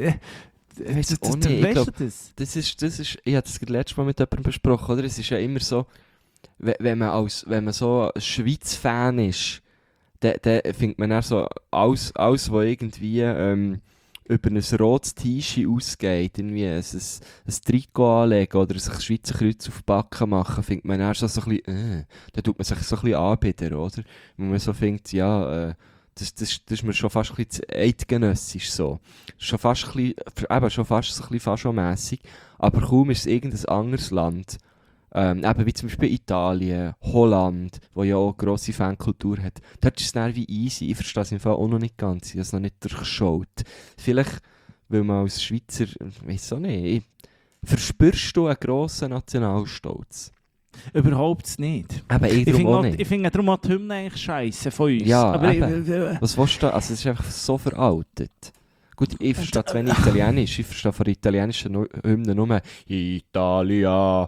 Speaker 3: Ich weiss auch
Speaker 1: weißt
Speaker 3: nicht. Ich
Speaker 1: du
Speaker 3: glaub,
Speaker 1: das?
Speaker 3: das ist, das ist, ich habe das gerade letztes Mal mit jemandem besprochen, oder? Es ist ja immer so, we- wenn man, als, wenn man so ein Schweiz-Fan ist, dann, dann findet man dann so alles, alles was irgendwie ähm, über ein rotes T-Shirt ausgeht, irgendwie ein, ein, ein Trikot anlegen oder sich ein Schweizer Kreuz auf die Backen machen, findet man dann schon so ein bisschen, äh, dann tut man sich so ein bisschen anbieten, oder? Wo man so findet, ja, äh, Das, das, das ist mir schon fast ein bisschen zu eidgenössisch so. Schon fast ein bisschen, eben schon fast so ein bisschen faschomässig. Aber kaum ist es irgendein anderes Land, ähm, eben wie zum Beispiel Italien, Holland, wo ja auch eine grosse Fankultur hat, dort ist es dann wie easy. Ich verstehe es im Fall auch noch nicht ganz. Ich habe es noch nicht durchschaut. Vielleicht, weil man als Schweizer, ich weiss auch nicht, verspürst du einen grossen Nationalstolz?
Speaker 1: Überhaupt nicht.
Speaker 3: Eben, ich
Speaker 1: Ich
Speaker 3: darum
Speaker 1: finde
Speaker 3: auch
Speaker 1: auch-
Speaker 3: nicht.
Speaker 1: ich finde darum auch die Hymne eigentlich scheisse von uns.
Speaker 3: Ja,
Speaker 1: aber
Speaker 3: eben.
Speaker 1: ich- äh,
Speaker 3: Was willst du da? Also es ist einfach so veraltet. Gut, ich verstehe zu wenig Italienisch. Ich verstehe von der italienischen Nu- Hymne nur Italia,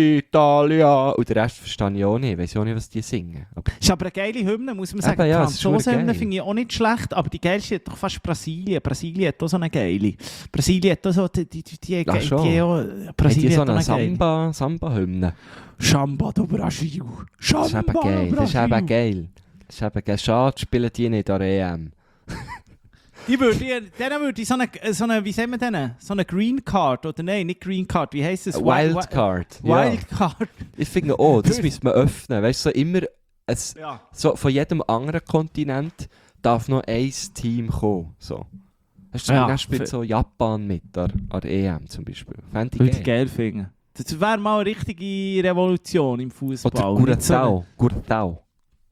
Speaker 3: Italia. Und den Rest verstehe ich auch nicht. Ich weiss auch nicht, was die singen. Aber
Speaker 1: ist aber eine geile Hymne, muss man
Speaker 3: Eben,
Speaker 1: sagen.
Speaker 3: ja,
Speaker 1: Die
Speaker 3: es ist verdammt
Speaker 1: Franzosen-Hymne
Speaker 3: geil.
Speaker 1: finde ich auch nicht schlecht, aber die geilste hat doch fast Brasilien. Brasilien hat auch so eine geile. Brasilien hat auch so die... die, die, die,
Speaker 3: Ach
Speaker 1: die,
Speaker 3: schon.
Speaker 1: die auch,
Speaker 3: haben
Speaker 1: Brasilien
Speaker 3: die so
Speaker 1: hat auch
Speaker 3: eine
Speaker 1: eine geile.
Speaker 3: Samba, Samba-Hymne?
Speaker 1: Samba do Brasil.
Speaker 3: Das ist
Speaker 1: Samba
Speaker 3: eben geil.
Speaker 1: do
Speaker 3: Das ist
Speaker 1: Brasil.
Speaker 3: eben geil. Das ist eben geil. Schade, spielen die nicht an der E M.
Speaker 1: Die würde, die, denen würde ich so eine, so eine, wie sagen wir denen? So eine Green Card, oder nein, nicht Green Card, wie heisst das?
Speaker 3: Wildcard. Ja.
Speaker 1: Wildcard.
Speaker 3: Ich finde auch, das müsste man öffnen. Weißt du, so immer ein,
Speaker 1: Ja.
Speaker 3: so von jedem anderen Kontinent darf noch ein Team kommen. So. Weißt du,
Speaker 1: Ja,
Speaker 3: dann spielt
Speaker 1: für-
Speaker 3: so Japan mit an an der E M zum Beispiel. Fände ich
Speaker 1: Würde ich
Speaker 3: geil.
Speaker 1: geil finden. Das wäre mal eine richtige Revolution im Fußball.
Speaker 3: Oder Guratau. Guratau.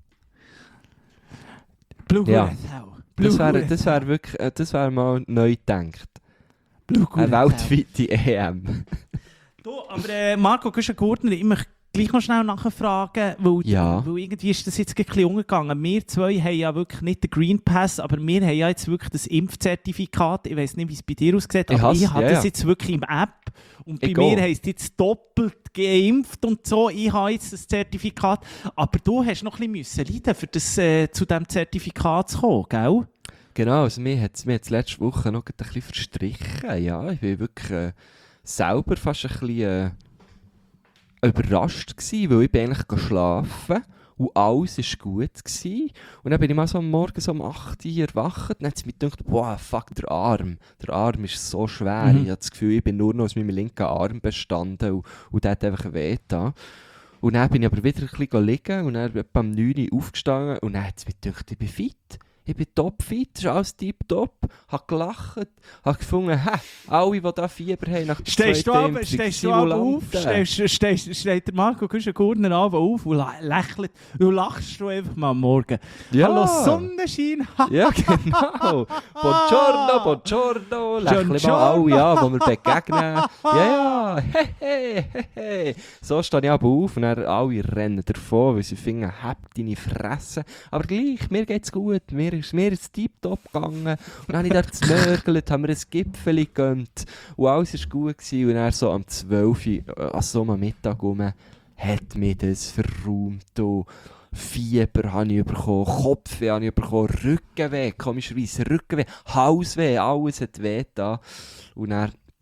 Speaker 1: Blue
Speaker 3: Ja.
Speaker 1: Guratau.
Speaker 3: Das wäre
Speaker 1: Blue
Speaker 3: das wär wirklich, äh, das wär mal neu gedacht.
Speaker 1: Blue
Speaker 3: Eine
Speaker 1: Guratau.
Speaker 3: weltweite E M.
Speaker 1: Du, aber äh, Marco Güschen-Gurtner, ich möchte gleich noch schnell nachfragen, weil,
Speaker 3: Ja.
Speaker 1: weil irgendwie ist das jetzt ein bisschen umgegangen. Wir zwei haben ja wirklich nicht den Green Pass, aber wir haben ja jetzt wirklich das Impfzertifikat. Ich weiß nicht, wie es bei dir aussieht,
Speaker 3: Ich
Speaker 1: aber
Speaker 3: has-
Speaker 1: ich habe
Speaker 3: ja,
Speaker 1: das
Speaker 3: ja.
Speaker 1: jetzt wirklich im App. Und bei
Speaker 3: Ich
Speaker 1: mir
Speaker 3: auch.
Speaker 1: heisst es jetzt doppelt geimpft und so. Ich habe jetzt das Zertifikat. Aber du hast noch ein bisschen müssen leiden, für das, äh, zu diesem Zertifikat zu kommen, gell?
Speaker 3: Genau, also mir hat es mir jetzt letzte Woche noch ein bisschen verstrichen. Ja, ich bin wirklich äh, selber fast ein bisschen äh, überrascht gewesen, weil ich bin eigentlich geschlafen und alles war gut gewesen. Und dann bin ich mal so am Morgen so um acht Uhr erwacht und dann hat es mir gedacht, wow, fuck, der Arm. Der Arm ist so schwer.
Speaker 1: Mhm.
Speaker 3: Ich habe das Gefühl, ich bin nur noch aus meinem linken Arm bestanden und, und der hat einfach weh getan. Und dann bin ich aber wieder ein bisschen liegen und dann bin ich etwa um neun Uhr aufgestanden und dann hat es mir gedacht, ich bin fit. Ich bin topfit, das ist alles tipptopp. Habe gelacht, habe gefunden, hä, alle, die da Fieber haben nach der
Speaker 1: Stehst du,
Speaker 3: zweiten
Speaker 1: aber,
Speaker 3: Impfung,
Speaker 1: stehst du aber auf,
Speaker 3: Simulanten.
Speaker 1: stehst, stehst, steht der Marco Güschen-Gurtner aber auf und lä- lächelt, du lachst du einfach mal am Morgen.
Speaker 3: Ja.
Speaker 1: Hallo Sonnenschein,
Speaker 3: Ja, genau. Buongiorno, buongiorno. Lächeln mal
Speaker 1: Buongiorno.
Speaker 3: alle an, die wir begegnen. Ja, ja, hey, hey, hey, hey. So stehe ich aber auf und dann alle rennen davon, weil sie finden, hab deine Fresse. Aber gleich, mir geht's gut. Mir ist mir ist tiptop gegangen. Und dann habe ich dort gemörgelt, haben wir ein Gipfel gegönnt. Und alles war gut gewesen. Und dann so am zwölf Uhr, an so einem Mittag rum, hat mich das verräumt. Du. Fieber habe ich bekommen, Kopfweh habe ich bekommen, Rückenweh, komischerweise Rückenweh, Halsweh, alles hat weh da. Und dann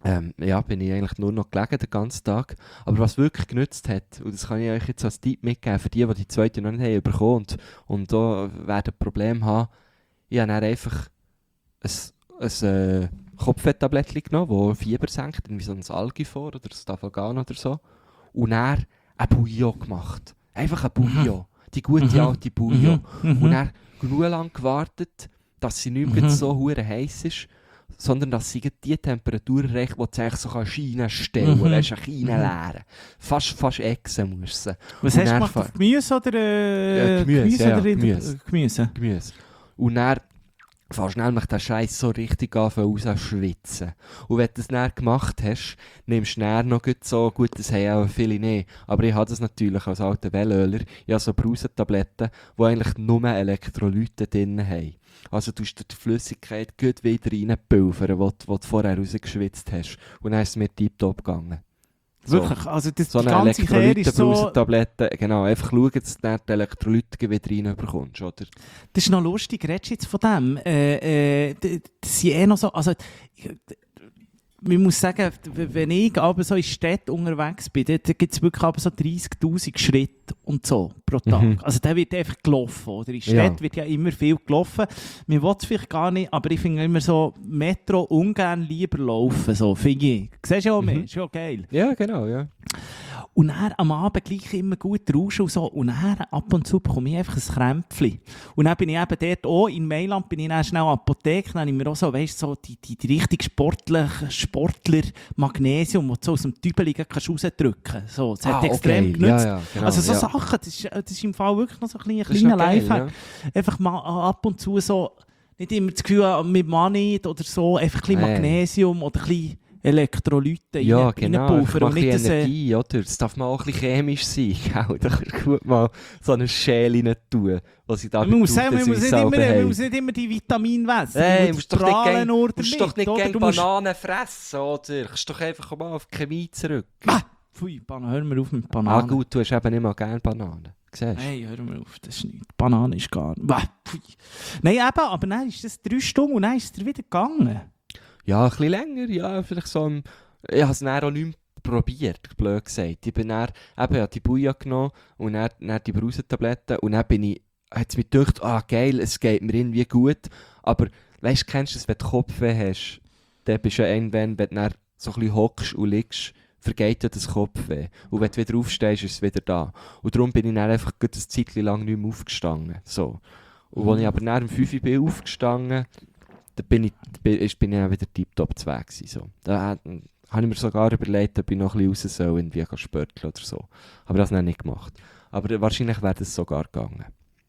Speaker 3: ähm, ja, bin ich eigentlich nur noch gelegen den ganzen Tag. Aber was wirklich genützt hat, und das kann ich euch jetzt als Tipp mitgeben, für die, die die zweite noch nicht haben bekommen und, und da werden Probleme haben, ich habe dann einfach ein, ein äh, Kopfwehtablettchen genommen, das Fieber senkt, irgendwie so ein Algifor oder ein Stafalgan oder so. Und dann ein Bouillon gemacht. Einfach ein Bouillon. Mhm. Die gute
Speaker 1: Mhm.
Speaker 3: alte Bouillon.
Speaker 1: Mhm.
Speaker 3: Und dann genug lang gewartet, dass sie nicht mehr
Speaker 1: Mhm.
Speaker 3: so hure heiß ist, sondern dass sie die Temperatur erreicht, die du eigentlich so reinstellen
Speaker 1: Mhm.
Speaker 3: kannst, mhm. reinleeren. Fast, fast exen musst du.
Speaker 1: Was
Speaker 3: Und
Speaker 1: hast du
Speaker 3: dann
Speaker 1: gemacht?
Speaker 3: fa-
Speaker 1: Auf Gemüse oder äh,
Speaker 3: Ja, Gemüse, ja,
Speaker 1: oder in-
Speaker 3: Gemüse.
Speaker 1: äh, Gemüse?
Speaker 3: Gemüse. Und dann fährst du nämlich den Scheiß so richtig an raus zu schwitzen. Und wenn du das dann gemacht hast, nimmst du dann noch gut so, gut, das haben auch viele nicht, aber ich habe das natürlich als alter Wellöler, ich habe so Brausentabletten, die eigentlich nur Elektrolyte drin haben. Also du tust die Flüssigkeit gut wieder reinpulvern, die, die du vorher rausgeschwitzt hast. Und dann ist es mir tiptop gegangen. So.
Speaker 1: Wirklich? Also das,
Speaker 3: So
Speaker 1: die
Speaker 3: eine
Speaker 1: ganze Kehr ist so...
Speaker 3: Elektrolytenbrausentablette, genau, einfach schauen, dass du dann die Elektrolyte wieder reinbekommst, oder?
Speaker 1: Das ist noch lustig, redest du jetzt von dem? Äh, äh, d- das sind eh noch so... Also, ich- d- man muss sagen, w- wenn ich aber so in Städten unterwegs bin, dann gibt es wirklich aber so dreißigtausend Schritte und so pro Tag.
Speaker 3: Mhm.
Speaker 1: Also der wird einfach gelaufen. Oder? In Städten
Speaker 3: Ja.
Speaker 1: wird ja immer viel gelaufen. Man will es vielleicht gar nicht, aber ich finde immer so, Metro ungern lieber laufen. So, finde ich. Siehst du ja auch mehr?
Speaker 3: Mhm.
Speaker 1: Ist ja geil.
Speaker 3: Ja, genau, ja.
Speaker 1: Und dann am Abend gleich immer gut rauschen und so. Und dann ab und zu bekomme ich einfach ein Krämpfchen. Und dann bin ich eben dort auch, in Mailand bin ich dann schnell in der Apotheke, dann habe ich mir auch so, weißt, so die, die, die richtig sportliche Sportler Magnesium, das du so aus dem Tübeli kannst rausdrücken kannst. So, das hat
Speaker 3: Ah,
Speaker 1: extrem
Speaker 3: okay.
Speaker 1: genützt.
Speaker 3: Ja, ja, genau,
Speaker 1: also so
Speaker 3: ja.
Speaker 1: Sachen, das ist, das ist im Fall wirklich noch so ein kleiner,
Speaker 3: Das ist
Speaker 1: kleiner
Speaker 3: noch geil,
Speaker 1: Lifehack. Einfach mal ab und zu so, nicht immer das Gefühl, mit Money oder so, einfach ein bisschen
Speaker 3: Hey.
Speaker 1: Magnesium oder ein bisschen Elektrolyte
Speaker 3: Ja,
Speaker 1: rein,
Speaker 3: genau.
Speaker 1: reinpulvern
Speaker 3: Einfach
Speaker 1: und
Speaker 3: mal
Speaker 1: nicht
Speaker 3: ein
Speaker 1: das,
Speaker 3: bisschen
Speaker 1: äh,
Speaker 3: Energie, oder? Es darf mal auch ein bisschen chemisch sein, gell? Da kannst du gut mal so eine Schäle rein tun, was sie da
Speaker 1: Man muss, sagen, man,
Speaker 3: dass
Speaker 1: muss
Speaker 3: sie
Speaker 1: nicht immer,
Speaker 3: selber
Speaker 1: man
Speaker 3: haben.
Speaker 1: muss nicht immer die Vitamine essen.
Speaker 3: Hey,
Speaker 1: Du
Speaker 3: du musst doch nicht
Speaker 1: prahlen
Speaker 3: gern,
Speaker 1: nur
Speaker 3: musst
Speaker 1: damit,
Speaker 3: doch nicht
Speaker 1: oder?
Speaker 3: gern
Speaker 1: Du musst-
Speaker 3: Bananen fressen, oder? Du kannst doch einfach mal auf die Chemie zurück.
Speaker 1: Ah, pfui, Bananen, hör mir auf mit
Speaker 3: Ah
Speaker 1: Bananen.
Speaker 3: gut, du hast eben nicht mal gerne Bananen. Siehst du?
Speaker 1: Hey, hör mir auf, das ist nicht. Banane ist gar nicht. Bah, pfui. Nein, eben, aber dann ist das drei Stunden und dann ist es wieder gegangen.
Speaker 3: Ja, ein bisschen länger, ja, vielleicht so ein... Ich habe es dann auch nicht mehr probiert, blöd gesagt. Ich bin dann eben ja, die Bouillon genommen und dann, dann die Brausentabletten und dann bin ich, hat es mir gedacht, ah geil, es geht mir irgendwie gut, aber weißt du, kennst du es, wenn du Kopfweh hast, dann bist du ja irgendwann, wenn du dann so ein bisschen hockst und liegst, vergeht dir das Kopfweh. Und wenn du wieder aufstehst, ist es wieder da. Und darum bin ich dann einfach gut ein Zeitchen lang nicht mehr aufgestanden. So. Und als ich aber nach dem fünf Uhr bin aufgestanden, dann bin ich, bin, ist- bin ich dann wieder tiptop zu Weg gewesen, so. Da äh, habe ich mir sogar überlegt, ob ich noch ein bisschen raus soll, irgendwie spörteln oder so. Aber das habe ich nicht gemacht. Aber wahrscheinlich wäre das sogar gegangen.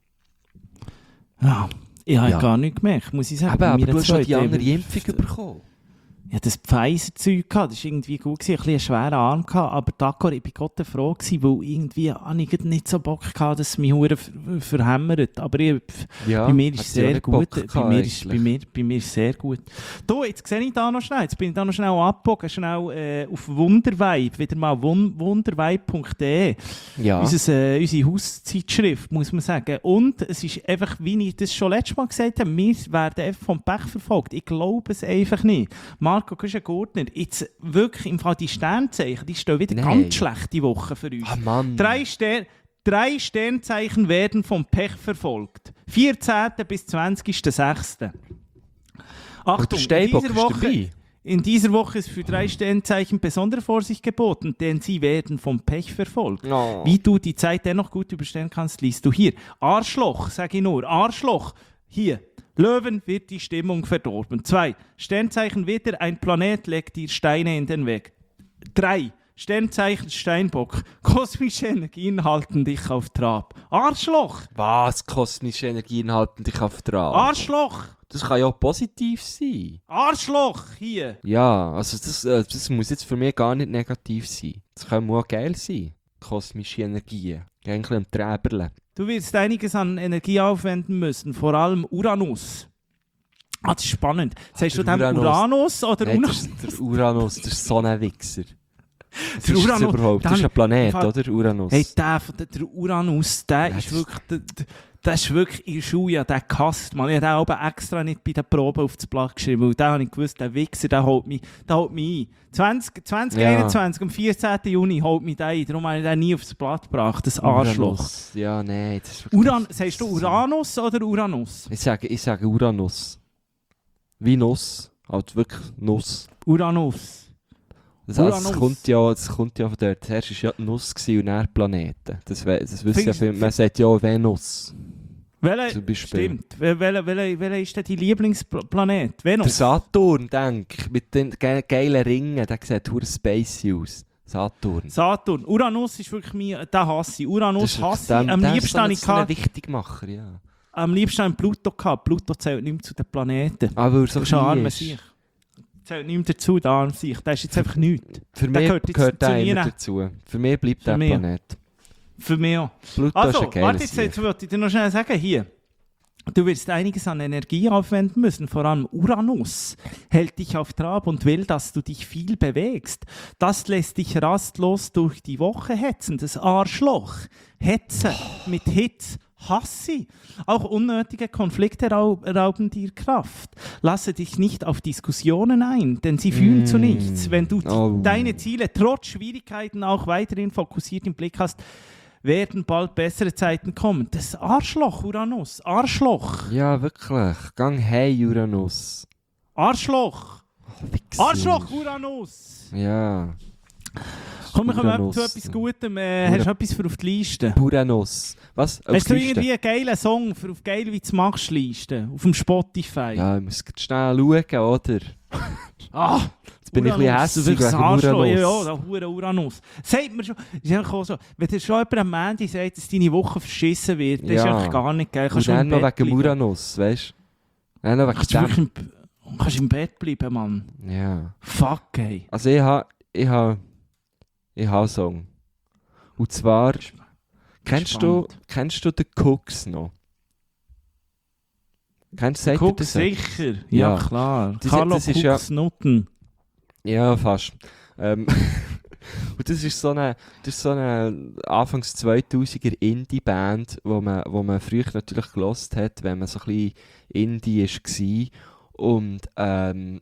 Speaker 1: Ja, ich habe
Speaker 3: Ja.
Speaker 1: gar nicht gemerkt, muss ich sagen.
Speaker 3: Aber,
Speaker 1: Bei
Speaker 3: aber
Speaker 1: mir
Speaker 3: du hast schon die
Speaker 1: zweiten-
Speaker 3: andere Impfung bekommen.
Speaker 1: Ja, das Pfizer-Zeug gehabt, das war irgendwie gut gewesen, ein bisschen einen schweren Arm gehabt, aber d'accord, ich war Gott froh gewesen, weil irgendwie habe ich nicht so Bock gehabt, dass es mich hure ver- verhämmert. Aber ich,
Speaker 3: Ja,
Speaker 1: bei mir ist
Speaker 3: hat
Speaker 1: es
Speaker 3: sie auch
Speaker 1: sehr
Speaker 3: nicht
Speaker 1: gut.
Speaker 3: Bock
Speaker 1: Bei
Speaker 3: gehabt
Speaker 1: mir, ist, bei,
Speaker 3: eigentlich.
Speaker 1: mir, bei mir ist es sehr gut. Du, jetzt sehe ich da noch schnell, jetzt bin ich da noch schnell abgebogen, schnell äh, auf Wundervibe, wieder mal wun wundervibe punkt de.
Speaker 3: Ja.
Speaker 1: Unser, äh, unsere Hauszeitschrift, muss man sagen. Und es ist einfach, wie ich das schon letztes Mal gesagt habe, wir werden einfach vom Pech verfolgt. Ich glaube es einfach nicht. Marco Güschen-Gurtner, jetzt wirklich im Fall die Sternzeichen, die stehen wieder
Speaker 3: Nein.
Speaker 1: ganz schlechte Woche für uns.
Speaker 3: Ah Mann.
Speaker 1: Drei, Stern, drei Sternzeichen werden vom Pech verfolgt. vierzehnten bis zwanzigsten sechsten
Speaker 3: Und
Speaker 1: Achtung,
Speaker 3: der
Speaker 1: in
Speaker 3: Steinbock
Speaker 1: dieser
Speaker 3: ist
Speaker 1: Woche...
Speaker 3: dabei.
Speaker 1: In dieser Woche ist für drei Sternzeichen besondere Vorsicht geboten, denn sie werden vom Pech verfolgt.
Speaker 3: Oh.
Speaker 1: Wie du die Zeit dennoch gut überstehen kannst, liest du hier. Arschloch, sage ich nur. Arschloch. Hier. Löwen wird die Stimmung verdorben. Zwei. Sternzeichen Widder, ein Planet legt dir Steine in den Weg. Drei. Sternzeichen Steinbock. Kosmische Energien halten dich auf Trab. Arschloch.
Speaker 3: Was? Kosmische Energien halten dich auf Draht.
Speaker 1: Arschloch.
Speaker 3: Das kann ja auch positiv sein.
Speaker 1: Arschloch. Hier.
Speaker 3: Ja, also das, äh, das muss jetzt für mich gar nicht negativ sein. Das kann auch geil sein. Kosmische Energien. Eigentlich am Träberle.
Speaker 1: Du wirst einiges an Energie aufwenden müssen, vor allem Uranus. Ah, das ist spannend. Sagst du
Speaker 3: Der
Speaker 1: dem
Speaker 3: Uranus.
Speaker 1: Uranus oder
Speaker 3: Nein,
Speaker 1: Uranus?
Speaker 3: das ist der Uranus, das ist so ein Wichser. Was
Speaker 1: Der
Speaker 3: ist das
Speaker 1: Uranus,
Speaker 3: überhaupt? Das
Speaker 1: dann-
Speaker 3: ist ein Planet,
Speaker 1: Fall-
Speaker 3: oder? Uranus.
Speaker 1: Hey, der, von der, der Uranus, der
Speaker 3: Ja,
Speaker 1: ist
Speaker 3: das-
Speaker 1: wirklich... Der, der, Das ist wirklich in der Schule, ja, der gehasst, man. Ich habe den aber extra nicht bei der Probe auf das Blatt geschrieben, weil da habe ich gewusst, der Wichser, der holt mich, der holt mich ein. zwanzig, zwanzig
Speaker 3: Ja.
Speaker 1: einundzwanzig, am vierzehnten Juni holt mich der ein. Darum habe ich den nie aufs Blatt gebracht, das Arschloch.
Speaker 3: Uranus. Ja, nein, das ist wirklich...
Speaker 1: Uran, sagst du Uranus oder Uranus?
Speaker 3: Ich sage, ich sage Uranus. Wie Nuss. Halt wirklich Nuss.
Speaker 1: Uranus.
Speaker 3: Das, also,
Speaker 1: Uranus.
Speaker 3: das, kommt ja, das kommt ja von dort. Zuerst war ja die Nuss gewesen und dann Planeten. Das, we- das wissen ja
Speaker 1: Findest-
Speaker 3: viele. Man sagt ja auch Venus.
Speaker 1: Welcher,
Speaker 3: Zum Beispiel.
Speaker 1: stimmt. Wel- Welcher, welcher, welcher ist denn dein Lieblingsplanet?
Speaker 3: Der
Speaker 1: Venus?
Speaker 3: Saturn, denke ich, mit den ge geilen Ringen, der sieht hure spacey aus. Saturn.
Speaker 1: Saturn. Uranus ist wirklich mein, den hasse ich. Uranus hasse ich.
Speaker 3: dem-
Speaker 1: Am
Speaker 3: der ist
Speaker 1: liebsten
Speaker 3: so
Speaker 1: habe
Speaker 3: ein,
Speaker 1: ich
Speaker 3: so ein
Speaker 1: gehabt-
Speaker 3: Wichtigmacher, ja.
Speaker 1: am liebsten einen Pluto gehabt. Pluto zählt nicht mehr zu den Planeten.
Speaker 3: Aber weil er so
Speaker 1: Das ist ein
Speaker 3: klein
Speaker 1: armer
Speaker 3: ist.
Speaker 1: Sieg. Zählt nicht mehr dazu, der arme Sieg. Der ist jetzt einfach nichts.
Speaker 3: Für
Speaker 1: Der
Speaker 3: mich
Speaker 1: gehört
Speaker 3: gehört,
Speaker 1: jetzt zu
Speaker 3: der immer
Speaker 1: mir.
Speaker 3: dazu. Für mich bleibt
Speaker 1: Für
Speaker 3: der
Speaker 1: mich.
Speaker 3: Planet.
Speaker 1: Für mich auch.
Speaker 3: Pluto
Speaker 1: Also,
Speaker 3: ist ein
Speaker 1: warte,
Speaker 3: geiles
Speaker 1: jetzt,
Speaker 3: Sieg.
Speaker 1: jetzt wollte ich dir noch schnell sagen, hier. Du wirst einiges an Energie aufwenden müssen, vor allem Uranus hält dich auf Trab und will, dass du dich viel bewegst. Das lässt dich rastlos durch die Woche hetzen, das Arschloch. Hetze mit Hitze, Hassi. Auch unnötige Konflikte raub, rauben dir Kraft. Lasse dich nicht auf Diskussionen ein, denn sie führen
Speaker 3: Mm.
Speaker 1: zu nichts. Wenn du die,
Speaker 3: Oh.
Speaker 1: deine Ziele trotz Schwierigkeiten auch weiterhin fokussiert im Blick hast, werden bald bessere Zeiten kommen. Das Arschloch, Uranus. Arschloch.
Speaker 3: Ja, wirklich. Gang hey, Uranus.
Speaker 1: Arschloch.
Speaker 3: Wichser.
Speaker 1: Arschloch, Uranus.
Speaker 3: Ja.
Speaker 1: Komm, wir kommen
Speaker 3: Uranus.
Speaker 1: zu etwas Gutem. Äh, hast du etwas für auf die Liste?
Speaker 3: Uranus. Was? Auf
Speaker 1: Hast du
Speaker 3: die Liste?
Speaker 1: irgendwie einen geilen Song für auf geil wie du machst Liste? Auf dem Spotify?
Speaker 3: Ja, ich muss grad schnell schauen, oder?
Speaker 1: Ah,
Speaker 3: Jetzt bin ich ein bisschen hässlich
Speaker 1: wirklich
Speaker 3: wegen
Speaker 1: ein Arschloch. Ja, ja,
Speaker 3: Uranus.
Speaker 1: der hure Uranus. Sagt mir schon, ist einfach auch so, wenn dir schon jemand am Mandy sagt, dass deine Woche verschissen wird, das ist
Speaker 3: Ja.
Speaker 1: einfach gar nicht geil.
Speaker 3: Und
Speaker 1: Kannst du
Speaker 3: dann
Speaker 1: im
Speaker 3: noch
Speaker 1: Bett
Speaker 3: wegen
Speaker 1: bleiben.
Speaker 3: Uranus, weißt du? Dann noch wegen
Speaker 1: Kannst du wirklich
Speaker 3: dem.
Speaker 1: im, kannst im Bett bleiben, Mann.
Speaker 3: Ja.
Speaker 1: Fuck, ey.
Speaker 3: Also ich habe... Ich habe... Ich habe einen Song. Und zwar... Kennst du,
Speaker 1: Spannend.
Speaker 3: kennst du den Cooks noch? Kennst du, sagt dir
Speaker 1: Guck,
Speaker 3: das
Speaker 1: sicher. Ja,
Speaker 3: Ja.
Speaker 1: klar.
Speaker 3: Das-
Speaker 1: Carlo
Speaker 3: das ist ja-
Speaker 1: Cooks Nutten.
Speaker 3: Ja, fast. Ähm, und das ist so eine, das ist so eine Anfangs zweitausender Indie-Band, wo man, wo man früher natürlich gelost hat, wenn man so ein bisschen Indie war. Und ähm,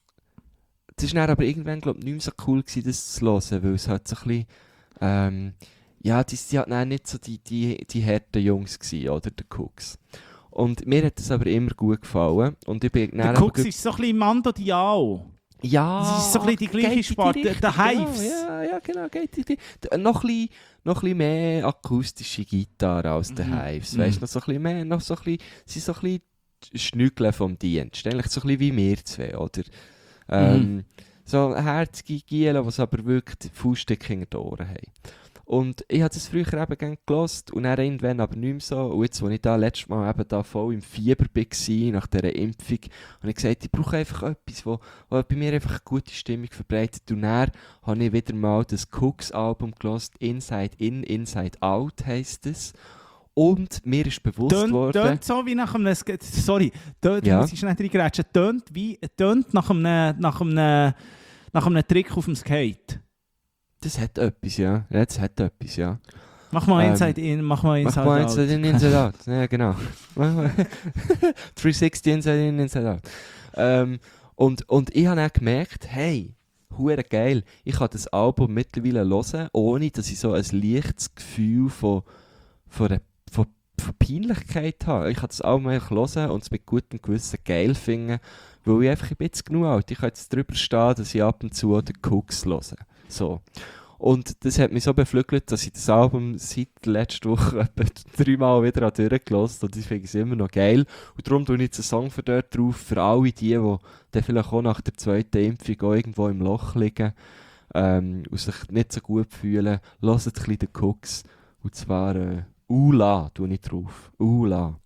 Speaker 3: es war dann aber irgendwann, glaube ich, nicht mehr so cool gewesen, das zu hören, weil es halt so ein bisschen, ähm, ja, die waren halt dann nicht so die, die, die harten Jungs gewesen, oder, der Cooks. Und mir hat das aber immer gut gefallen. Und ich bin
Speaker 1: Der
Speaker 3: dann aber
Speaker 1: Cooks ist so ein bisschen Mando Diao.
Speaker 3: Ja,
Speaker 1: Das ist so ein bisschen die gleiche
Speaker 3: geht in die
Speaker 1: Sparte,
Speaker 3: Richtung,
Speaker 1: der Hives.
Speaker 3: Genau, ja, ja, genau. Geht in die, d- noch, ein bisschen, noch ein bisschen mehr akustische Gitarre als der
Speaker 1: Mhm.
Speaker 3: Hives.
Speaker 1: Mhm.
Speaker 3: Weißt du, noch so ein bisschen mehr, noch so ein bisschen, sie sind so ein bisschen Schnüggeln vom Dienst. Eigentlich so ein bisschen wie wir zwei, oder? Ähm, so herzige Gielen, die aber wirklich die Fußstücke hinter den Ohren haben. Und ich habe das früher eben gerne gehört und dann irgendwann aber nicht mehr so. Und jetzt, als ich da letztes Mal eben da voll im Fieber war, nach dieser Impfung, habe ich gesagt, ich brauche einfach etwas, wo, wo bei mir einfach eine gute Stimmung verbreitet. Und dann habe ich wieder mal das Cooks-Album gehört, Inside In, Inside Out heisst es. Und mir ist bewusst
Speaker 1: Tönt,
Speaker 3: worden...
Speaker 1: tönt so wie nach einem... Sk- Sorry, tönt,
Speaker 3: Ja.
Speaker 1: muss ich schnell reingrätschen. Tönt wie... Tönt nach einem, nach einem, nach einem Trick auf dem Skate.
Speaker 3: Das hat etwas, ja. Ja, das hat etwas, ja.
Speaker 1: Mach mal
Speaker 3: Ähm,
Speaker 1: Inside In, mach mal
Speaker 3: Mach
Speaker 1: Inside
Speaker 3: mal
Speaker 1: Out.
Speaker 3: Inside In, Inside Out. Ja, genau. dreihundertsechzig Inside In, Inside Out. Ähm, und, und ich habe dann gemerkt, hey, hure geil, ich kann das Album mittlerweile hören, ohne dass ich so ein leichtes Gefühl von, von, einer, von, von Peinlichkeit habe. Ich kann das Album einfach hören und es mit gutem Gewissen geil finden, weil ich einfach ein bisschen genug alt. Ich kann jetzt drüber stehen, dass ich ab und zu den Cooks höre. So. Und das hat mich so beflügelt, dass ich das Album seit letzter Woche etwa dreimal wieder durchgelassen habe. Und ich finde es immer noch geil. Und darum tue ich jetzt einen Song für dort drauf, für alle die, die dann vielleicht auch nach der zweiten Impfung auch irgendwo im Loch liegen ähm, und sich nicht so gut fühlen. Hört ein bisschen den Cooks. Und zwar äh, Ula tue ich drauf. Ula.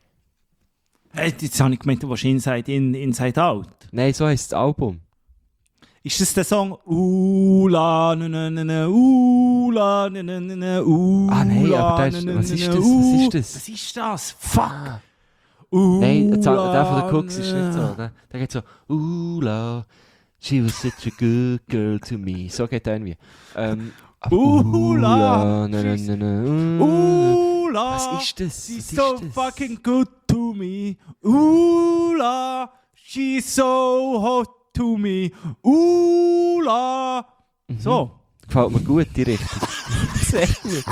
Speaker 1: Hey, jetzt habe ich gemeint, du willst Inside In, Inside Out.
Speaker 3: Nein, so heisst das Album.
Speaker 1: Ist das der Song Ula, ne, ne, ne, ne, Ula, ne, ne, ne, ne, Ula,
Speaker 3: Ah, nein, aber der ist-
Speaker 1: ne,
Speaker 3: was
Speaker 1: ne,
Speaker 3: ist
Speaker 1: ne,
Speaker 3: das?
Speaker 1: U-
Speaker 3: Was ist das?
Speaker 1: Was ist das? Fuck!
Speaker 3: Ah. Nein, der, der von den Cooks
Speaker 1: Ula,
Speaker 3: ist nicht so. Der, der geht so, Ula, she was such a good girl to me. So geht der irgendwie. Ähm, aber
Speaker 1: Ula,
Speaker 3: na, na,
Speaker 1: she's-
Speaker 3: na, na, uh,
Speaker 1: Ula, Ula,
Speaker 3: Was ist das?
Speaker 1: she's
Speaker 3: Was ist
Speaker 1: so
Speaker 3: das?
Speaker 1: fucking good to me. Ula, she's so hot to me. Ula.
Speaker 3: Mhm.
Speaker 1: So.
Speaker 3: Gefällt mir gut, die Richtung. Sehr gut.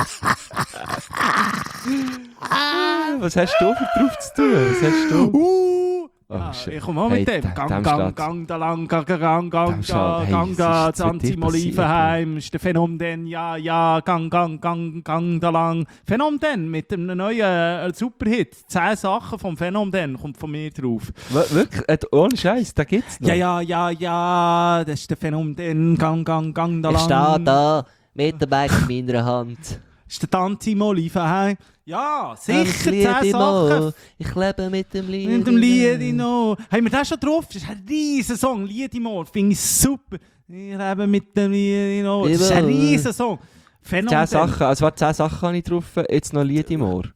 Speaker 3: Was hast du für drauf zu tun? Was hast du?
Speaker 1: Uh.
Speaker 3: Oh,
Speaker 1: Ja,
Speaker 3: shit.
Speaker 1: ich komme auch
Speaker 3: Hey,
Speaker 1: mit dem.
Speaker 3: dem-
Speaker 1: Gang,
Speaker 3: dem
Speaker 1: gang,
Speaker 3: schlägt's.
Speaker 1: gang, da lang, gang, gang, gang, gang,
Speaker 3: Dem schlägt- hey,
Speaker 1: gang,
Speaker 3: was
Speaker 1: gang,
Speaker 3: ist jetzt mit dir
Speaker 1: Zanzi Olivenheim, ist der Phänomen, ja, ja, gang, gang, gang, gang, da lang. Phänomen mit einem neuen äh, Superhit. Zehn Sachen vom Phänomen kommt von mir drauf.
Speaker 3: W- Wirklich? Äh, ohne Scheiß, da gibt's noch.
Speaker 1: Ja, ja, ja, ja, das ist der Phänomen, gang, gang, gang, da lang.
Speaker 4: Ich stehe da mit dem Bag in meiner Hand.
Speaker 1: Das ist der Tanzi Olivenheim. Ja, sicher,
Speaker 4: Ich
Speaker 1: zehn
Speaker 4: liebe
Speaker 1: Sachen.
Speaker 4: Mo. Ich lebe mit dem Lied.
Speaker 1: Mit dem Liedino. Haben wir das schon drauf? Das ist ein riesen Song. Liedimo. Finde ich super. Ich lebe mit dem Liedino. Das ist ein riesen Song. Phänomen.
Speaker 3: Zehn Sachen, also warte, zehn Sachen habe ich drauf, jetzt noch Lied im Ohr.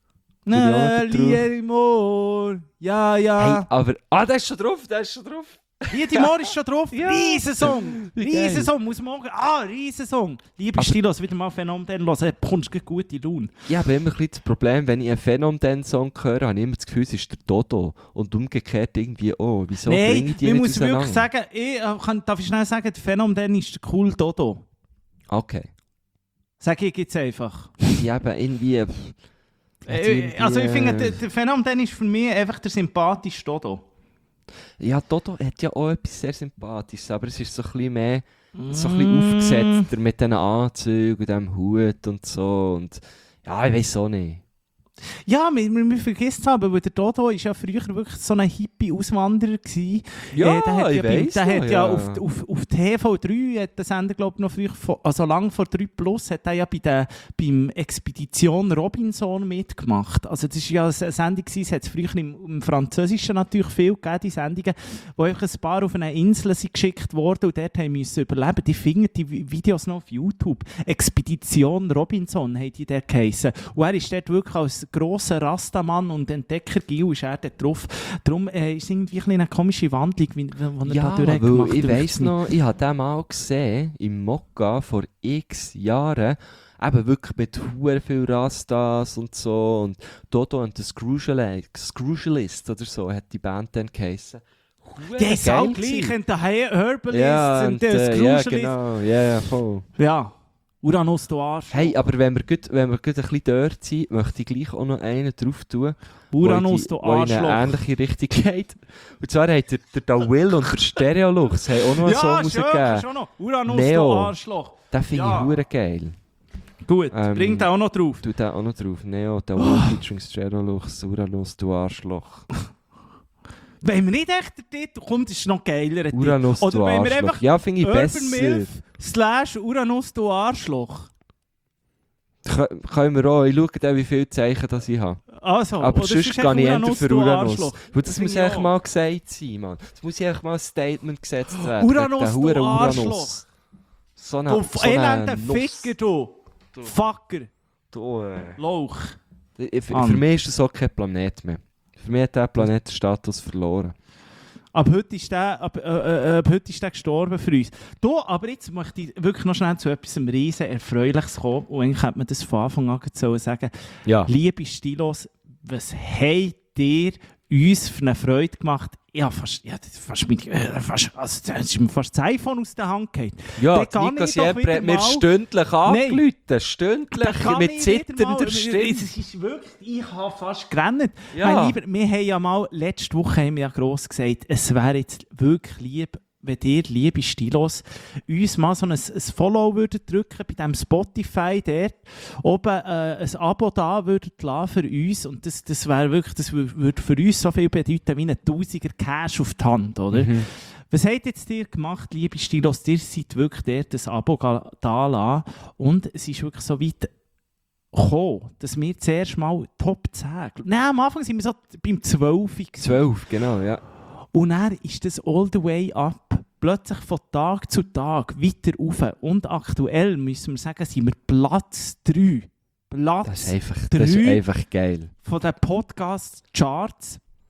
Speaker 1: Na,
Speaker 3: Bin ich auch noch drauf?
Speaker 1: Liedimo. Ja, ja.
Speaker 3: Hey, aber... Ah, der ist schon drauf, der ist schon drauf.
Speaker 1: Liedimo ist schon drauf.
Speaker 3: Ja.
Speaker 1: Riesen Song.
Speaker 3: Wie geil.
Speaker 1: Riesen Song. Muss man auch... Ah, riesen Song. Liebe
Speaker 3: Aber-
Speaker 1: Stilos, wieder mal Phänomen hören. Du bekommst gleich gute Laune.
Speaker 3: Ich habe immer ein bisschen das Problem, wenn ich einen Phänomen-Song höre, habe ich immer das Gefühl, es ist der Dodo. Und umgekehrt irgendwie, oh, wieso bringe
Speaker 1: Nein,
Speaker 3: ich die
Speaker 1: man
Speaker 3: nicht
Speaker 1: muss wirklich
Speaker 3: auseinander?
Speaker 1: sagen, ich, äh, kann, darf ich schnell sagen, der Phänomen ist der cool Dodo.
Speaker 3: Okay.
Speaker 1: Sag ich jetzt einfach.
Speaker 3: Ich habe irgendwie... pff,
Speaker 1: Äh,
Speaker 3: irgendwie,
Speaker 1: also ich finde,
Speaker 3: äh,
Speaker 1: der, der Phänomen ist für mich einfach der sympathischste Dodo.
Speaker 3: Ja, Dodo hat ja auch etwas sehr Sympathisches, aber es ist so ein bisschen mehr... So ein bisschen
Speaker 1: Mm.
Speaker 3: aufgesetzter mit diesen Anzügen und diesem Hut und so. Und ja, ich weiß auch nicht.
Speaker 1: Ja, wir, wir, wir vergessen es aber, weil der Dodo ist ja früher wirklich so ein Hippie-Auswanderer gewesen.
Speaker 3: Ja,
Speaker 1: Äh, der hat
Speaker 3: ich
Speaker 1: ja, beim-
Speaker 3: weiss
Speaker 1: Der
Speaker 3: noch,
Speaker 1: hat ja,
Speaker 3: ja.
Speaker 1: auf, auf, auf T V drei, hat der Sender glaube ich noch früher, vor- also lang vor drei Plus, hat er ja bei der, beim Expedition Robinson mitgemacht. Also das war ja eine Sendung, gewesen, es hat es früher im, im Französischen natürlich viel gegeben, die Sendungen, wo einfach ein paar auf eine Insel sind geschickt wurden und dort haben müssen überleben. Die finden die Vi- Videos noch auf YouTube. Expedition Robinson haben die dort geheissen. Und er ist dort wirklich als grosser Rastamann und Entdecker Gil ist er dort drauf. Darum äh, ist es irgendwie ein bisschen eine komische Wandlung, wie, wie er
Speaker 3: Ja,
Speaker 1: da durchgemacht
Speaker 3: weil ich
Speaker 1: hat.
Speaker 3: weiss noch, ich habe den mal gesehen, im Mokka vor x Jahren, eben wirklich mit hure viel Rastas und so, und Dodo und der Scroogeali- Scroogealist oder so hat die Band dann geheissen. Hure
Speaker 1: Der ist auch
Speaker 3: geil
Speaker 1: gleich,
Speaker 3: gewesen.
Speaker 1: und der He- Herbalist
Speaker 3: Ja,
Speaker 1: und
Speaker 3: und,
Speaker 1: der
Speaker 3: äh, ja,
Speaker 1: Scroogealist.
Speaker 3: genau, ja, ja, voll.
Speaker 1: Ja, Uranus, du Arsch.
Speaker 3: Hey, aber wenn wir gut, wenn wir gut ein bisschen dort sind, möchte ich gleich auch noch einen drauf tun,
Speaker 1: Uranus,
Speaker 3: wo
Speaker 1: du
Speaker 3: in die- wo in
Speaker 1: Arschloch.
Speaker 3: eine ähnliche Richtung geht. Und zwar hat der, der Da Will und der Stereolux haben auch noch einen Song
Speaker 1: Ja, schön,
Speaker 3: rausgegeben.
Speaker 1: schon noch. Uranus,
Speaker 3: Neo.
Speaker 1: du Arschloch.
Speaker 3: Den finde
Speaker 1: Ja.
Speaker 3: ich hure geil.
Speaker 1: Gut,
Speaker 3: Ähm,
Speaker 1: bringt er auch noch drauf.
Speaker 3: Du den auch noch drauf. Neo, Da Will featuring Stereolux, Uranus, du Arschloch.
Speaker 1: Wenn wir nicht echt der Titel kommt, ist es noch geiler. ein
Speaker 3: Uranus,
Speaker 1: Titel. Oder
Speaker 3: du
Speaker 1: wenn wir
Speaker 3: Arschloch.
Speaker 1: einfach
Speaker 3: Ja, finde ich
Speaker 1: Urban
Speaker 3: besser.
Speaker 1: Milf slash Uranus, du Arschloch.
Speaker 3: Kö- Können wir auch. Ich schaue dann, wie viele Zeichen das ich habe.
Speaker 1: Also,
Speaker 3: Aber
Speaker 1: oder
Speaker 3: sonst
Speaker 1: ist
Speaker 3: gehe
Speaker 1: einfach
Speaker 3: ich eher für
Speaker 1: du
Speaker 3: Uranus.
Speaker 1: Arschloch.
Speaker 3: Weil das
Speaker 1: Finde
Speaker 3: muss
Speaker 1: ich
Speaker 3: eigentlich
Speaker 1: auch.
Speaker 3: mal gesagt sein, Mann. Das muss eigentlich mal ein Statement gesetzt werden.
Speaker 1: Uranus,
Speaker 3: Der
Speaker 1: du
Speaker 3: hure
Speaker 1: Arschloch.
Speaker 3: So eine,
Speaker 1: Du
Speaker 3: so eine
Speaker 1: elender
Speaker 3: Nuss.
Speaker 1: Ficker, du. Fucker.
Speaker 3: Du, äh.
Speaker 1: Lauch.
Speaker 3: Ich- Für,
Speaker 1: Mann.
Speaker 3: für mich ist das auch kein Planet mehr. Für mich hat der Planet den Status verloren.
Speaker 1: Ab heute ist der, ab, äh, äh, ab heute ist der gestorben für uns. Du, aber jetzt möchte ich wirklich noch schnell zu etwas riesen Erfreuliches kommen. Und eigentlich hätte man das von Anfang an sollen sagen.
Speaker 3: Ja.
Speaker 1: Liebe Stilos, was habt ihr uns für eine Freude gemacht? Ja, fast, ja, das ist fast, mit, äh, fast, also, das ist mir fast das iPhone aus der Hand gefallen.
Speaker 3: Ja,
Speaker 1: Dann kann
Speaker 3: Nico
Speaker 1: ich doch
Speaker 3: Siempre
Speaker 1: wieder
Speaker 3: hat mir
Speaker 1: mal-
Speaker 3: stündlich angerufen.
Speaker 1: Da
Speaker 3: Stündlich,
Speaker 1: kann
Speaker 3: mit
Speaker 1: ich wieder
Speaker 3: zitternder
Speaker 1: mal-
Speaker 3: Stimme.
Speaker 1: Es ist wirklich, ich habe fast gerannt.
Speaker 3: Ja.
Speaker 1: Mein Lieber, wir haben ja mal, letzte Woche haben wir ja gross gesagt, es wäre jetzt wirklich lieb, wenn ihr, liebe Stilos, uns mal so ein, ein Follow würdet drücken bei diesem Spotify dort, oben äh, ein Abo da würdet lassen für uns, und das, das wäre wirklich, das wür- würde für uns so viel bedeuten wie ein Tausiger Cash auf die Hand, oder?
Speaker 3: Mhm.
Speaker 1: Was habt jetzt ihr gemacht, liebe Stilos? Ihr seid wirklich dort das Abo ga- da lassen, und es ist wirklich so weit gekommen, dass wir zuerst mal Top zehn, nein, am Anfang sind wir so beim zwölf.
Speaker 3: Zwölf, genau, ja.
Speaker 1: Und dann ist das all the way up. Plötzlich von Tag zu Tag weiter rauf. Und aktuell müssen wir sagen, sind wir Platz drei.
Speaker 3: Das ist
Speaker 1: Platz
Speaker 3: einfach, das ist
Speaker 1: drei
Speaker 3: einfach geil.
Speaker 1: von den Podcast-Charts.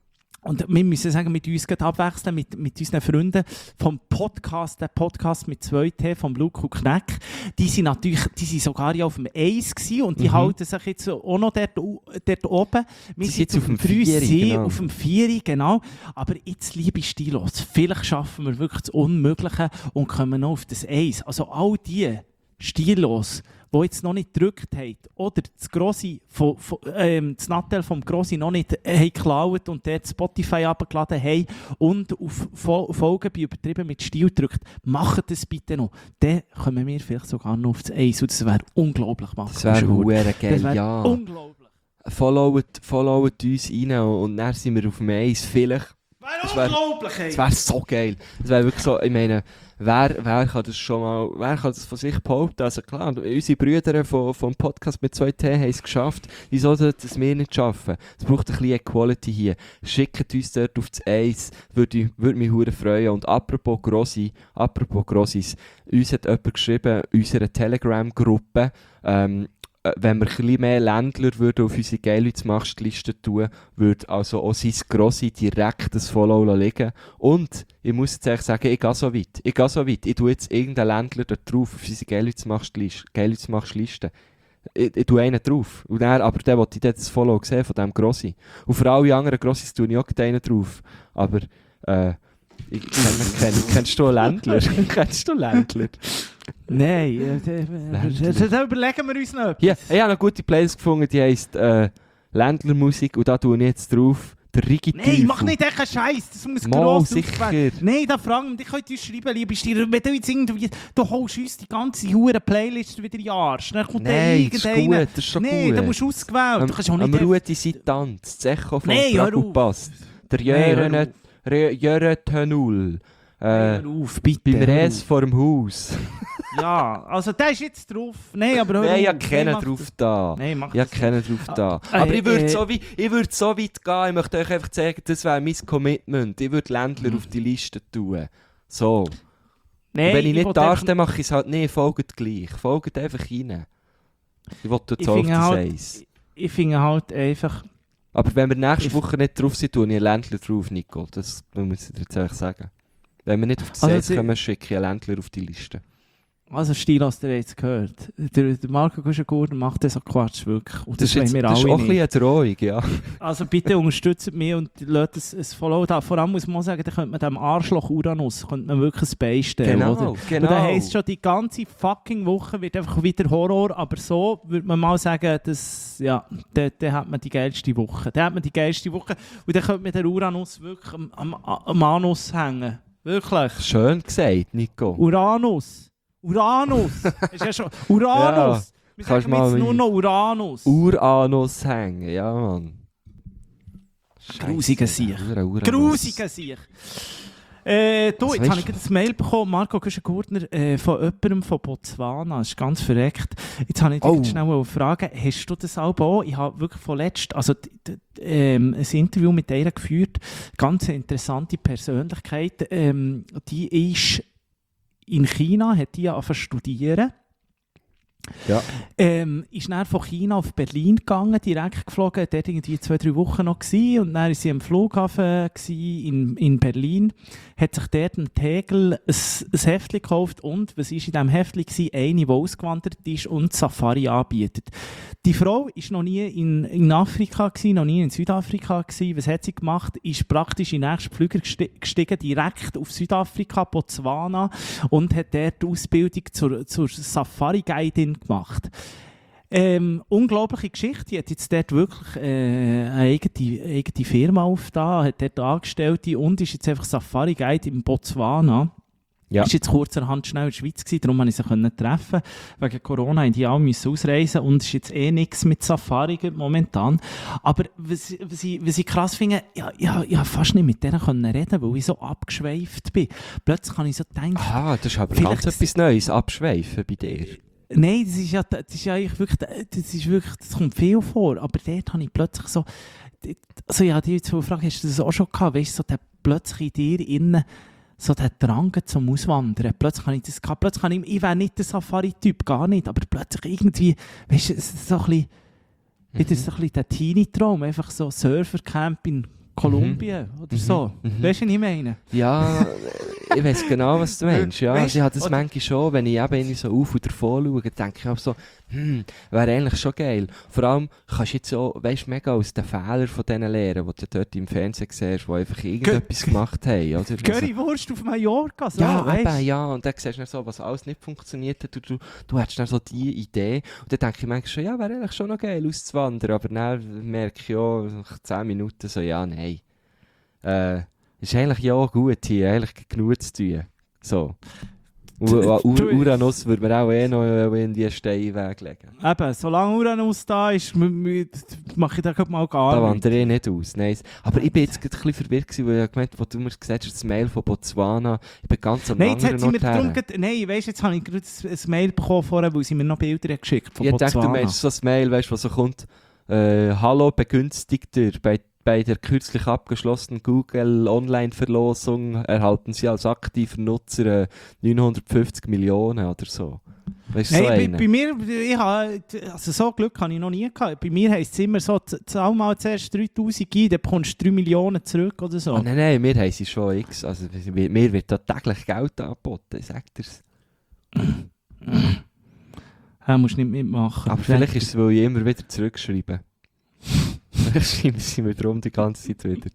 Speaker 1: Und wir müssen sagen, mit uns gerade abwechseln, mit, mit unseren Freunden vom Podcast, der Podcast mit zwei T, vom Luke und Kneck. Die sind natürlich, die sind sogar ja auf dem Eis gewesen und die
Speaker 3: Mhm.
Speaker 1: halten sich jetzt auch noch dort, dort oben. Wir
Speaker 3: Sie
Speaker 1: sind
Speaker 3: sind
Speaker 1: auf dem drei
Speaker 3: Vieri,
Speaker 1: See,
Speaker 3: genau.
Speaker 1: auf dem Vieri, genau. Aber jetzt, liebe Stilos, vielleicht schaffen wir wirklich das Unmögliche und kommen noch auf das Eis. Also all die Stilos, die jetzt noch nicht gedrückt haben oder das, Grossi von, von, ähm, das Nattel vom Grossi noch nicht äh, haben geklaut und dort Spotify abgeladen haben und auf Fol- Folgen bei übertrieben mit Stil drückt, macht das bitte noch. Dann kommen wir vielleicht sogar noch auf das Eis und das wäre unglaublich. Marco.
Speaker 3: Das wäre hure geil,
Speaker 1: Das wäre
Speaker 3: ja.
Speaker 1: unglaublich.
Speaker 3: Followet, followet uns rein und dann sind wir auf dem Eis. Vielleicht. Das
Speaker 1: Wäre
Speaker 3: wär-
Speaker 1: unglaublich, ey.
Speaker 3: Das wäre so geil. Das wäre wirklich so, ich meine, wer, wer kann das schon mal, wer kann das von sich behaupten? Also klar, unsere Brüder vom, vom Podcast mit zwei T haben es geschafft. Wieso sollten das wir nicht schaffen? Es braucht ein bisschen Equality hier. Schickt uns dort auf das Eis. Würde, würde mich hure freuen. Und apropos Grossi, apropos Grossis, uns hat jemand geschrieben, unserer Telegram-Gruppe, ähm, äh, wenn wir ein bisschen mehr Ländler würden auf unsere Geilheitsmachtliste tun, würde also auch sein Grossi direkt das Follow liegen. Und ich muss jetzt ehrlich sagen, ich gehe so weit. Ich gehe so weit. Ich tue jetzt irgendeinen Ländler da drauf auf unsere Geilheitsmachtliste. Geilheitsmachtliste. Ich, ich tue einen drauf. Und dann, aber der wollte ich das Follow sehen von diesem Grossi. Und für alle anderen Grossis tue ich auch einen drauf. Aber äh, ich kenne, kenne, kennst du einen Ländler? Kennst du einen Ländler?
Speaker 1: Nein, äh, da- da- da überlegen wir uns noch etwas.
Speaker 3: Hier, ich habe eine gute Playlist gefunden, die heisst äh, Ländlermusik und da tue ich jetzt drauf der Rigi
Speaker 1: Nein, mach nicht echt einen Scheiß, das muss
Speaker 3: Mal,
Speaker 1: gross
Speaker 3: sicher.
Speaker 1: aufgehen. Nein, da fragen wir, ich könnte uns schreiben, liebe Stier, wenn du jetzt irgendwie, du holst uns die ganze hure Playlist wieder in den Arsch, dann kommt
Speaker 3: Nein, das ist
Speaker 1: irgendeiner.
Speaker 3: gut, das ist schon
Speaker 1: Nein,
Speaker 3: gut.
Speaker 1: da musst du ausgewählt,
Speaker 3: Am,
Speaker 1: du kannst auch
Speaker 3: am
Speaker 1: nicht...
Speaker 3: Ruedi Sitanz, das Echo von
Speaker 1: Nein, hör auf.
Speaker 3: Dragupast, der
Speaker 1: Nein, hör
Speaker 3: Jören
Speaker 1: auf.
Speaker 3: Re- Jören Tönul, äh,
Speaker 1: Hör auf, bitte.
Speaker 3: beim
Speaker 1: hör
Speaker 3: Res
Speaker 1: auf.
Speaker 3: vor dem Haus.
Speaker 1: Ja, also der ist jetzt drauf. Nein, aber hör
Speaker 3: Nein, ich
Speaker 1: auf.
Speaker 3: habe keinen
Speaker 1: mach
Speaker 3: drauf
Speaker 1: das-
Speaker 3: da.
Speaker 1: Nein, mach
Speaker 3: Ich habe
Speaker 1: das
Speaker 3: keinen drauf da.
Speaker 1: Ah,
Speaker 3: Aber
Speaker 1: äh,
Speaker 3: ich würde
Speaker 1: äh,
Speaker 3: so, wei- ich würd so weit gehen, ich möchte euch einfach sagen, das wäre mein Commitment. Ich würde Ländler
Speaker 1: Mhm.
Speaker 3: auf die Liste tun. So.
Speaker 1: Nein,
Speaker 3: Und wenn ich nicht
Speaker 1: will
Speaker 3: darf,
Speaker 1: einfach-
Speaker 3: dann mache ich es halt nicht. Folgt gleich. Folgt einfach rein. Ich will jetzt
Speaker 1: Ich
Speaker 3: auf
Speaker 1: finde
Speaker 3: das
Speaker 1: halt-
Speaker 3: Eis.
Speaker 1: Ich finde halt einfach...
Speaker 3: Aber wenn wir nächste
Speaker 1: Ich-
Speaker 3: Woche nicht drauf sind, tue ich ein Ländler drauf, Nico. Das muss ich dir jetzt ehrlich sagen. Wenn wir nicht auf das
Speaker 1: Also
Speaker 3: Eis
Speaker 1: sie-
Speaker 3: kommen, schicke ich ein Ländler auf die Liste.
Speaker 1: Also Stil, hast du jetzt gehört. Der, der Marco Guschengurten macht das so Quatsch, wirklich. Und
Speaker 3: Das,
Speaker 1: das,
Speaker 3: ist, jetzt,
Speaker 1: wollen wir
Speaker 3: das ist
Speaker 1: alle
Speaker 3: auch ein
Speaker 1: nicht.
Speaker 3: bisschen eine Drohung, ja.
Speaker 1: Also bitte unterstützt mich und lasst ein, ein Follow da. Vor allem muss man auch sagen, da könnte man dem Arschloch Uranus könnte man wirklich ein Bein stellen, oder?
Speaker 3: Genau,
Speaker 1: Und
Speaker 3: genau.
Speaker 1: da heisst schon, die ganze fucking Woche wird einfach wieder Horror, aber so würde man mal sagen, dass, ja, dann da hat man die geilste Woche. Dann hat man die geilste Woche und dann könnte man den Uranus wirklich am, am, am Anus hängen. Wirklich.
Speaker 3: Schön gesagt, Nico.
Speaker 1: Uranus. Uranus. ist ja schon. Uranus. Wir
Speaker 3: kannst
Speaker 1: sagen
Speaker 3: mal
Speaker 1: jetzt nur
Speaker 3: mein-
Speaker 1: noch Uranus.
Speaker 3: Uranus hängen, ja Mann.
Speaker 1: Grusiger
Speaker 3: Scheisse,
Speaker 1: Sieg.
Speaker 3: Ura- Uranus.
Speaker 1: Grusiger Sieg. Äh, du,
Speaker 3: Was
Speaker 1: jetzt
Speaker 3: weißt
Speaker 1: habe ich
Speaker 3: du?
Speaker 1: gerade ein Mail bekommen, Marco Guschengurtner, äh, von jemandem von Botswana. Das ist ganz verreckt. Jetzt habe ich dich
Speaker 3: Oh.
Speaker 1: schnell eine Frage. Hast du das auch auch? Ich habe wirklich von letzt, also d- d- ähm, ein Interview mit ihr geführt. Ganz interessante Persönlichkeit. Ähm, die ist in China, hat die angefangen zu studieren.
Speaker 3: Ja.
Speaker 1: Ähm, ist dann von China auf Berlin gegangen, direkt geflogen, dort irgendwie zwei, drei Wochen noch gewesen, und dann war sie am Flughafen gewesen, in, in Berlin, hat sich dort im Tegel ein, ein Heftchen gekauft und, was war in diesem Heftchen gewesen? Eine, die ausgewandert ist und Safari anbietet. Die Frau war noch nie in, in Afrika gewesen, noch nie in Südafrika gewesen. Was hat sie gemacht? Ist praktisch in den nächsten Flüger gesti- gestiegen, direkt auf Südafrika, Botswana, und hat dort die Ausbildung zur, zur Safari-Guidin gemacht. Ähm, unglaubliche Geschichte. Die hat jetzt dort wirklich äh, eine eigene, eigene Firma aufgetan, hat dort Angestellte und ist jetzt einfach Safari-Guide in Botswana.
Speaker 3: Ja.
Speaker 1: Ist jetzt kurzerhand schnell in der Schweiz gewesen, darum konnte ich sie können treffen. Wegen Corona mussten die alle müssen ausreisen und es ist jetzt eh nichts mit Safari momentan. Aber was, was, ich, was ich krass finde, ja, ja, ich konnte fast nicht mit denen können reden, weil ich so abgeschweift bin. Plötzlich kann ich so denken,
Speaker 3: Aha, das ist aber
Speaker 1: Vielleicht-
Speaker 3: ganz etwas Neues, abschweifen bei dir.
Speaker 1: nein, das ist ja, das ist ja eigentlich wirklich, das ist wirklich, das kommt viel vor, aber dort habe ich plötzlich so, also ja, die jetzt gefragt, hast du das auch schon gehabt, weißt du, so der plötzlich in dir innen, so der Drang zum Auswandern, plötzlich habe ich das gehabt, plötzlich habe ich, ich wäre nicht der Safari-Typ, gar nicht, aber plötzlich irgendwie, weißt du, es ist so ein bisschen, wieder so ein bisschen der Teenie-Traum, einfach so Surfercamp in Kolumbien oder so.
Speaker 3: Mhm.
Speaker 1: Weißt du, was ich meine?
Speaker 3: Ja, ich weiß genau, was du meinst. Ja,
Speaker 1: Weißt-
Speaker 3: also ich habe das
Speaker 1: oder-
Speaker 3: manchmal schon, wenn ich eben irgendwie so auf und davon schaue, denke ich auch so, hm, wäre eigentlich schon geil. Vor allem kannst du jetzt so, weißt du, mega aus den Fehlern von diesen Lehrern, die du dort im Fernsehen siehst, die einfach irgendetwas gemacht haben. Oder? Also,
Speaker 1: Currywurst auf Mallorca, so,
Speaker 3: ja,
Speaker 1: weißt?
Speaker 3: eben, ja, und dann siehst du dann so, was alles nicht funktioniert hat. Du, du, du hast dann so diese Idee. Und dann denke ich manchmal schon, ja, wäre eigentlich schon noch geil auszuwandern. Aber dann merke ich ja, nach zehn Minuten so, ja, nein. Äh, ist eigentlich ja auch gut hier, eigentlich genug zu tun. So. U- U- U- Uranus würde mir auch eh noch irgendwie einen Stein weglegen.
Speaker 1: Eben, solange Uranus da ist, m- m- mache ich da grad mal
Speaker 3: Da
Speaker 1: gar nichts.
Speaker 3: wandere ich nicht aus. Nice. Aber ich bin jetzt gerade ein bisschen verwirrt gewesen, weil ich gemeint, wo du mir gesagt hast, das Mail von Botswana, ich bin ganz am
Speaker 1: Nein, jetzt hat
Speaker 3: anderen
Speaker 1: sie mir
Speaker 3: Ort
Speaker 1: darum
Speaker 3: her.
Speaker 1: ge- Nein, weißt, jetzt habe ich gerade ein ein Mail bekommen vorher, weil sie mir noch Bilder hat geschickt von
Speaker 3: Ich dachte,
Speaker 1: Botswana.
Speaker 3: du meinst so ein Mail, weißt, was so kommt. Äh, Hallo Begünstigter, bei, bei der kürzlich abgeschlossenen Google Online-Verlosung erhalten Sie als aktiver Nutzer äh, neunhundertfünfzig Millionen oder so. Weißt du, so
Speaker 1: Nein, bei,
Speaker 3: einen?
Speaker 1: bei mir, ich habe, also so Glück habe ich noch nie gehabt. Bei mir heisst es immer so, z- zahl mal zuerst dreitausend ein, dann bekommst du drei Millionen zurück oder so.
Speaker 3: Ah, nein, nein, wir haben sie schon X. Also, wir- mir wird da täglich Geld angeboten, ich sag dir's.
Speaker 1: Ja, musst nicht mitmachen.
Speaker 3: Aber vielleicht ist es, weil ich immer wieder zurückschreibe. Vielleicht schreiben sie mir darum die ganze Zeit wieder.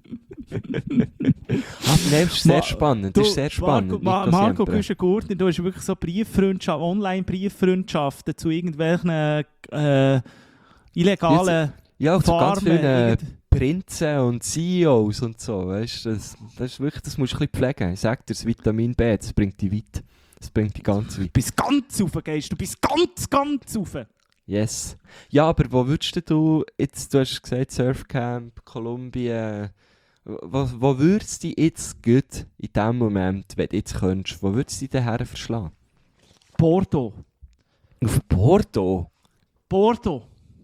Speaker 3: Aber nein, das ist sehr
Speaker 1: Ma-
Speaker 3: spannend.
Speaker 1: Du,
Speaker 3: Das ist sehr spannend.
Speaker 1: Marco, Ma
Speaker 3: Nico
Speaker 1: Marco
Speaker 3: Siempre.
Speaker 1: Güschen-Gurtner, du hast wirklich so Brieffreundschaften, Online-Brieffreundschaften zu irgendwelchen äh, illegalen
Speaker 3: Ja, auch zu ganz
Speaker 1: Farmen.
Speaker 3: vielen äh,
Speaker 1: irgend-
Speaker 3: Prinzen und C E Os und so. Weißt, das, das, ist wirklich, das musst du ein bisschen pflegen. Ich sag dir, das Vitamin B, das bringt dich weit. Das bringt dich ganz weit.
Speaker 1: Du bist ganz rauf, gehst du bist ganz, ganz rauf.
Speaker 3: Yes. Ja, aber wo würdest du jetzt, du hast gesagt Surfcamp, Kolumbien, wo, wo würdest du dich jetzt gut in dem Moment, wenn du jetzt könntest, wo würdest du dich daher verschlagen?
Speaker 1: Bordeaux.
Speaker 3: Auf Porto?
Speaker 1: Bordeaux.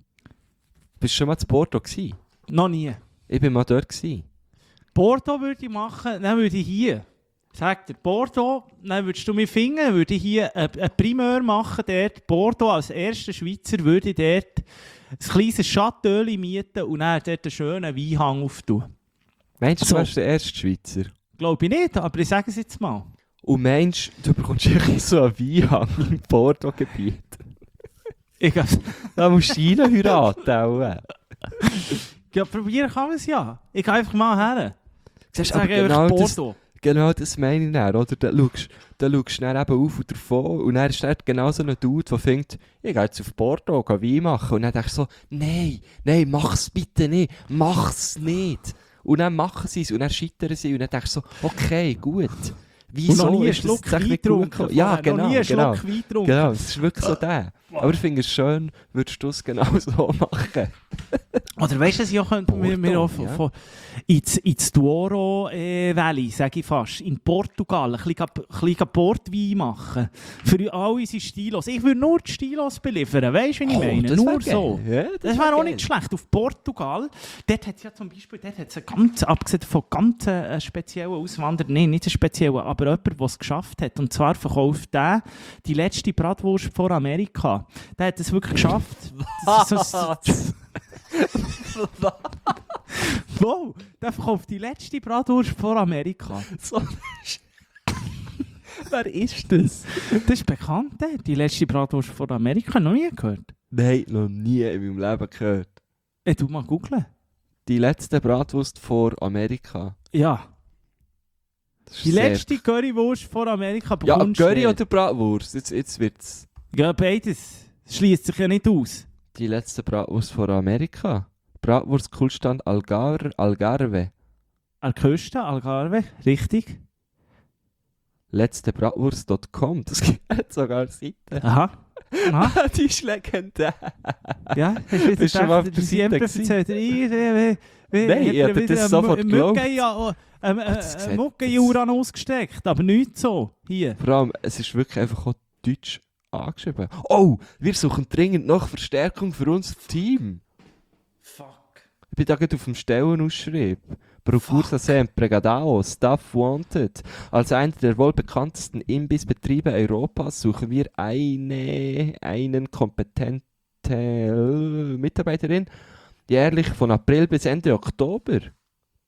Speaker 3: Bist du schon mal zu Porto gewesen?
Speaker 1: Noch nie.
Speaker 3: Ich bin mal dort gewesen.
Speaker 1: Bordeaux würde ich machen, dann würde ich hier. Sag dir, Bordeaux, dann würdest du mich finden, dann würde ich hier ein Primeur machen, dort. Bordeaux als erster Schweizer würde ich dort ein kleines Chateau mieten und dann dort einen schönen Weinhang auftun.
Speaker 3: Meinst du,
Speaker 1: So.
Speaker 3: du wärst der erste Schweizer?
Speaker 1: Glaube ich nicht, aber ich sage es jetzt mal.
Speaker 3: Und meinst du, du bekommst irgendwie so einen Weinhang im Porto-Gebiet?
Speaker 1: Ich,
Speaker 3: Da musst du rein heiraten. auch.
Speaker 1: ja, probieren kann man es ja. Ich gehe einfach mal her. Ich
Speaker 3: Siehst du,
Speaker 1: sage
Speaker 3: aber
Speaker 1: einfach
Speaker 3: genau das,
Speaker 1: Bordeaux.
Speaker 3: genau das meine ich dann, oder? Dann schaust dann schaust du dann eben auf und davon und dann ist dort genau so ein Dude, der denkt, ich gehe jetzt auf Porto, gehe Wein machen. Und dann denkst du so, nein, nein, mach's bitte nicht, mach's nicht. Und dann machen sie es und dann scheitern sie und dann denkst du so, okay, gut. Wieso
Speaker 1: Und noch nie einen
Speaker 3: ist das
Speaker 1: Schluck
Speaker 3: jetzt echt
Speaker 1: Wein
Speaker 3: nicht gut
Speaker 1: getrunken.
Speaker 3: gekommen? Ja,
Speaker 1: vorher.
Speaker 3: genau,
Speaker 1: Noch nie einen
Speaker 3: genau.
Speaker 1: Schluck Wein getrunken.
Speaker 3: Genau, es ist wirklich so der. Aber ich finde es schön, würdest du es genau so machen.
Speaker 1: Oder weißt du, was ich auch könnte, mir, mir auch
Speaker 3: Porto, ja.
Speaker 1: von, ins, ins Douro äh, Valley, sage ich fast, in Portugal, ein bisschen, ein bisschen Portwein machen. Für all unsere Stilos. Ich würde nur die Stilos beliefern, weißt du, was ich meine?
Speaker 3: das
Speaker 1: Nur
Speaker 3: wär
Speaker 1: so.
Speaker 3: geil. Ja,
Speaker 1: Das
Speaker 3: wär
Speaker 1: wäre auch
Speaker 3: geil.
Speaker 1: nicht schlecht. Auf Portugal, dort hat es ja zum Beispiel, dort hat es einen ganz, abgesehen von ganz äh, speziellen Auswanderer, nein, nicht einen speziellen, aber jemand, der es geschafft hat. Und zwar verkauft der die letzte Bratwurst vor Amerika. Der hat es wirklich geschafft. Das ist so- Wow, der verkauft die letzte Bratwurst vor Amerika.
Speaker 3: So. Wer ist das?
Speaker 1: Das ist bekannt, der. Die letzte Bratwurst vor Amerika. Noch nie gehört.
Speaker 3: Nein, noch nie in meinem Leben gehört.
Speaker 1: Ey, du mal googeln.
Speaker 3: Die letzte Bratwurst vor Amerika.
Speaker 1: Ja.
Speaker 3: Das ist
Speaker 1: Die
Speaker 3: sehr-
Speaker 1: letzte Currywurst vor Amerika
Speaker 3: Ja,
Speaker 1: bekommst du
Speaker 3: Curry
Speaker 1: nicht.
Speaker 3: oder Bratwurst? Jetzt, jetzt wird's.
Speaker 1: Ja, beides. Das schließt sich ja nicht aus.
Speaker 3: Die letzte Bratwurst vor Amerika. Bratwurst Kultstand Algar Algarve.
Speaker 1: An der Küste, Algarve, richtig.
Speaker 3: letzte Bratwurst Punkt com. Das gibt sogar eine Seite.
Speaker 1: Aha. Aha.
Speaker 3: Die ist legendär.
Speaker 1: Ja, hast du wieder
Speaker 3: Bist du schon mal auf
Speaker 1: gedacht,
Speaker 3: der
Speaker 1: die
Speaker 3: Seite
Speaker 1: Siempre
Speaker 3: gewesen?
Speaker 1: erzählt, wie- wie- wie-
Speaker 3: Nein,
Speaker 1: hat
Speaker 3: ich
Speaker 1: er
Speaker 3: hätte
Speaker 1: wieder
Speaker 3: das
Speaker 1: eine
Speaker 3: sofort
Speaker 1: Mü-
Speaker 3: geglaubt.
Speaker 1: Mücke, ja, ähm,
Speaker 3: Hat es
Speaker 1: äh,
Speaker 3: gesagt,
Speaker 1: Mucke
Speaker 3: das-
Speaker 1: in Uran ausgesteckt, aber nicht so. Hier.
Speaker 3: Vor allem, es ist wirklich einfach auch Deutsch angeschrieben. Oh, wir suchen dringend noch Verstärkung für unser Team.
Speaker 1: Fuck.
Speaker 3: Ich bin da gerade auf dem Stellenausschrieb. Procursa sempre Gadao, Staff Wanted. Als einer der wohl bekanntesten Imbissbetriebe Europas suchen wir eine, einen kompetente Mitarbeiterin, jährlich von April bis Ende Oktober.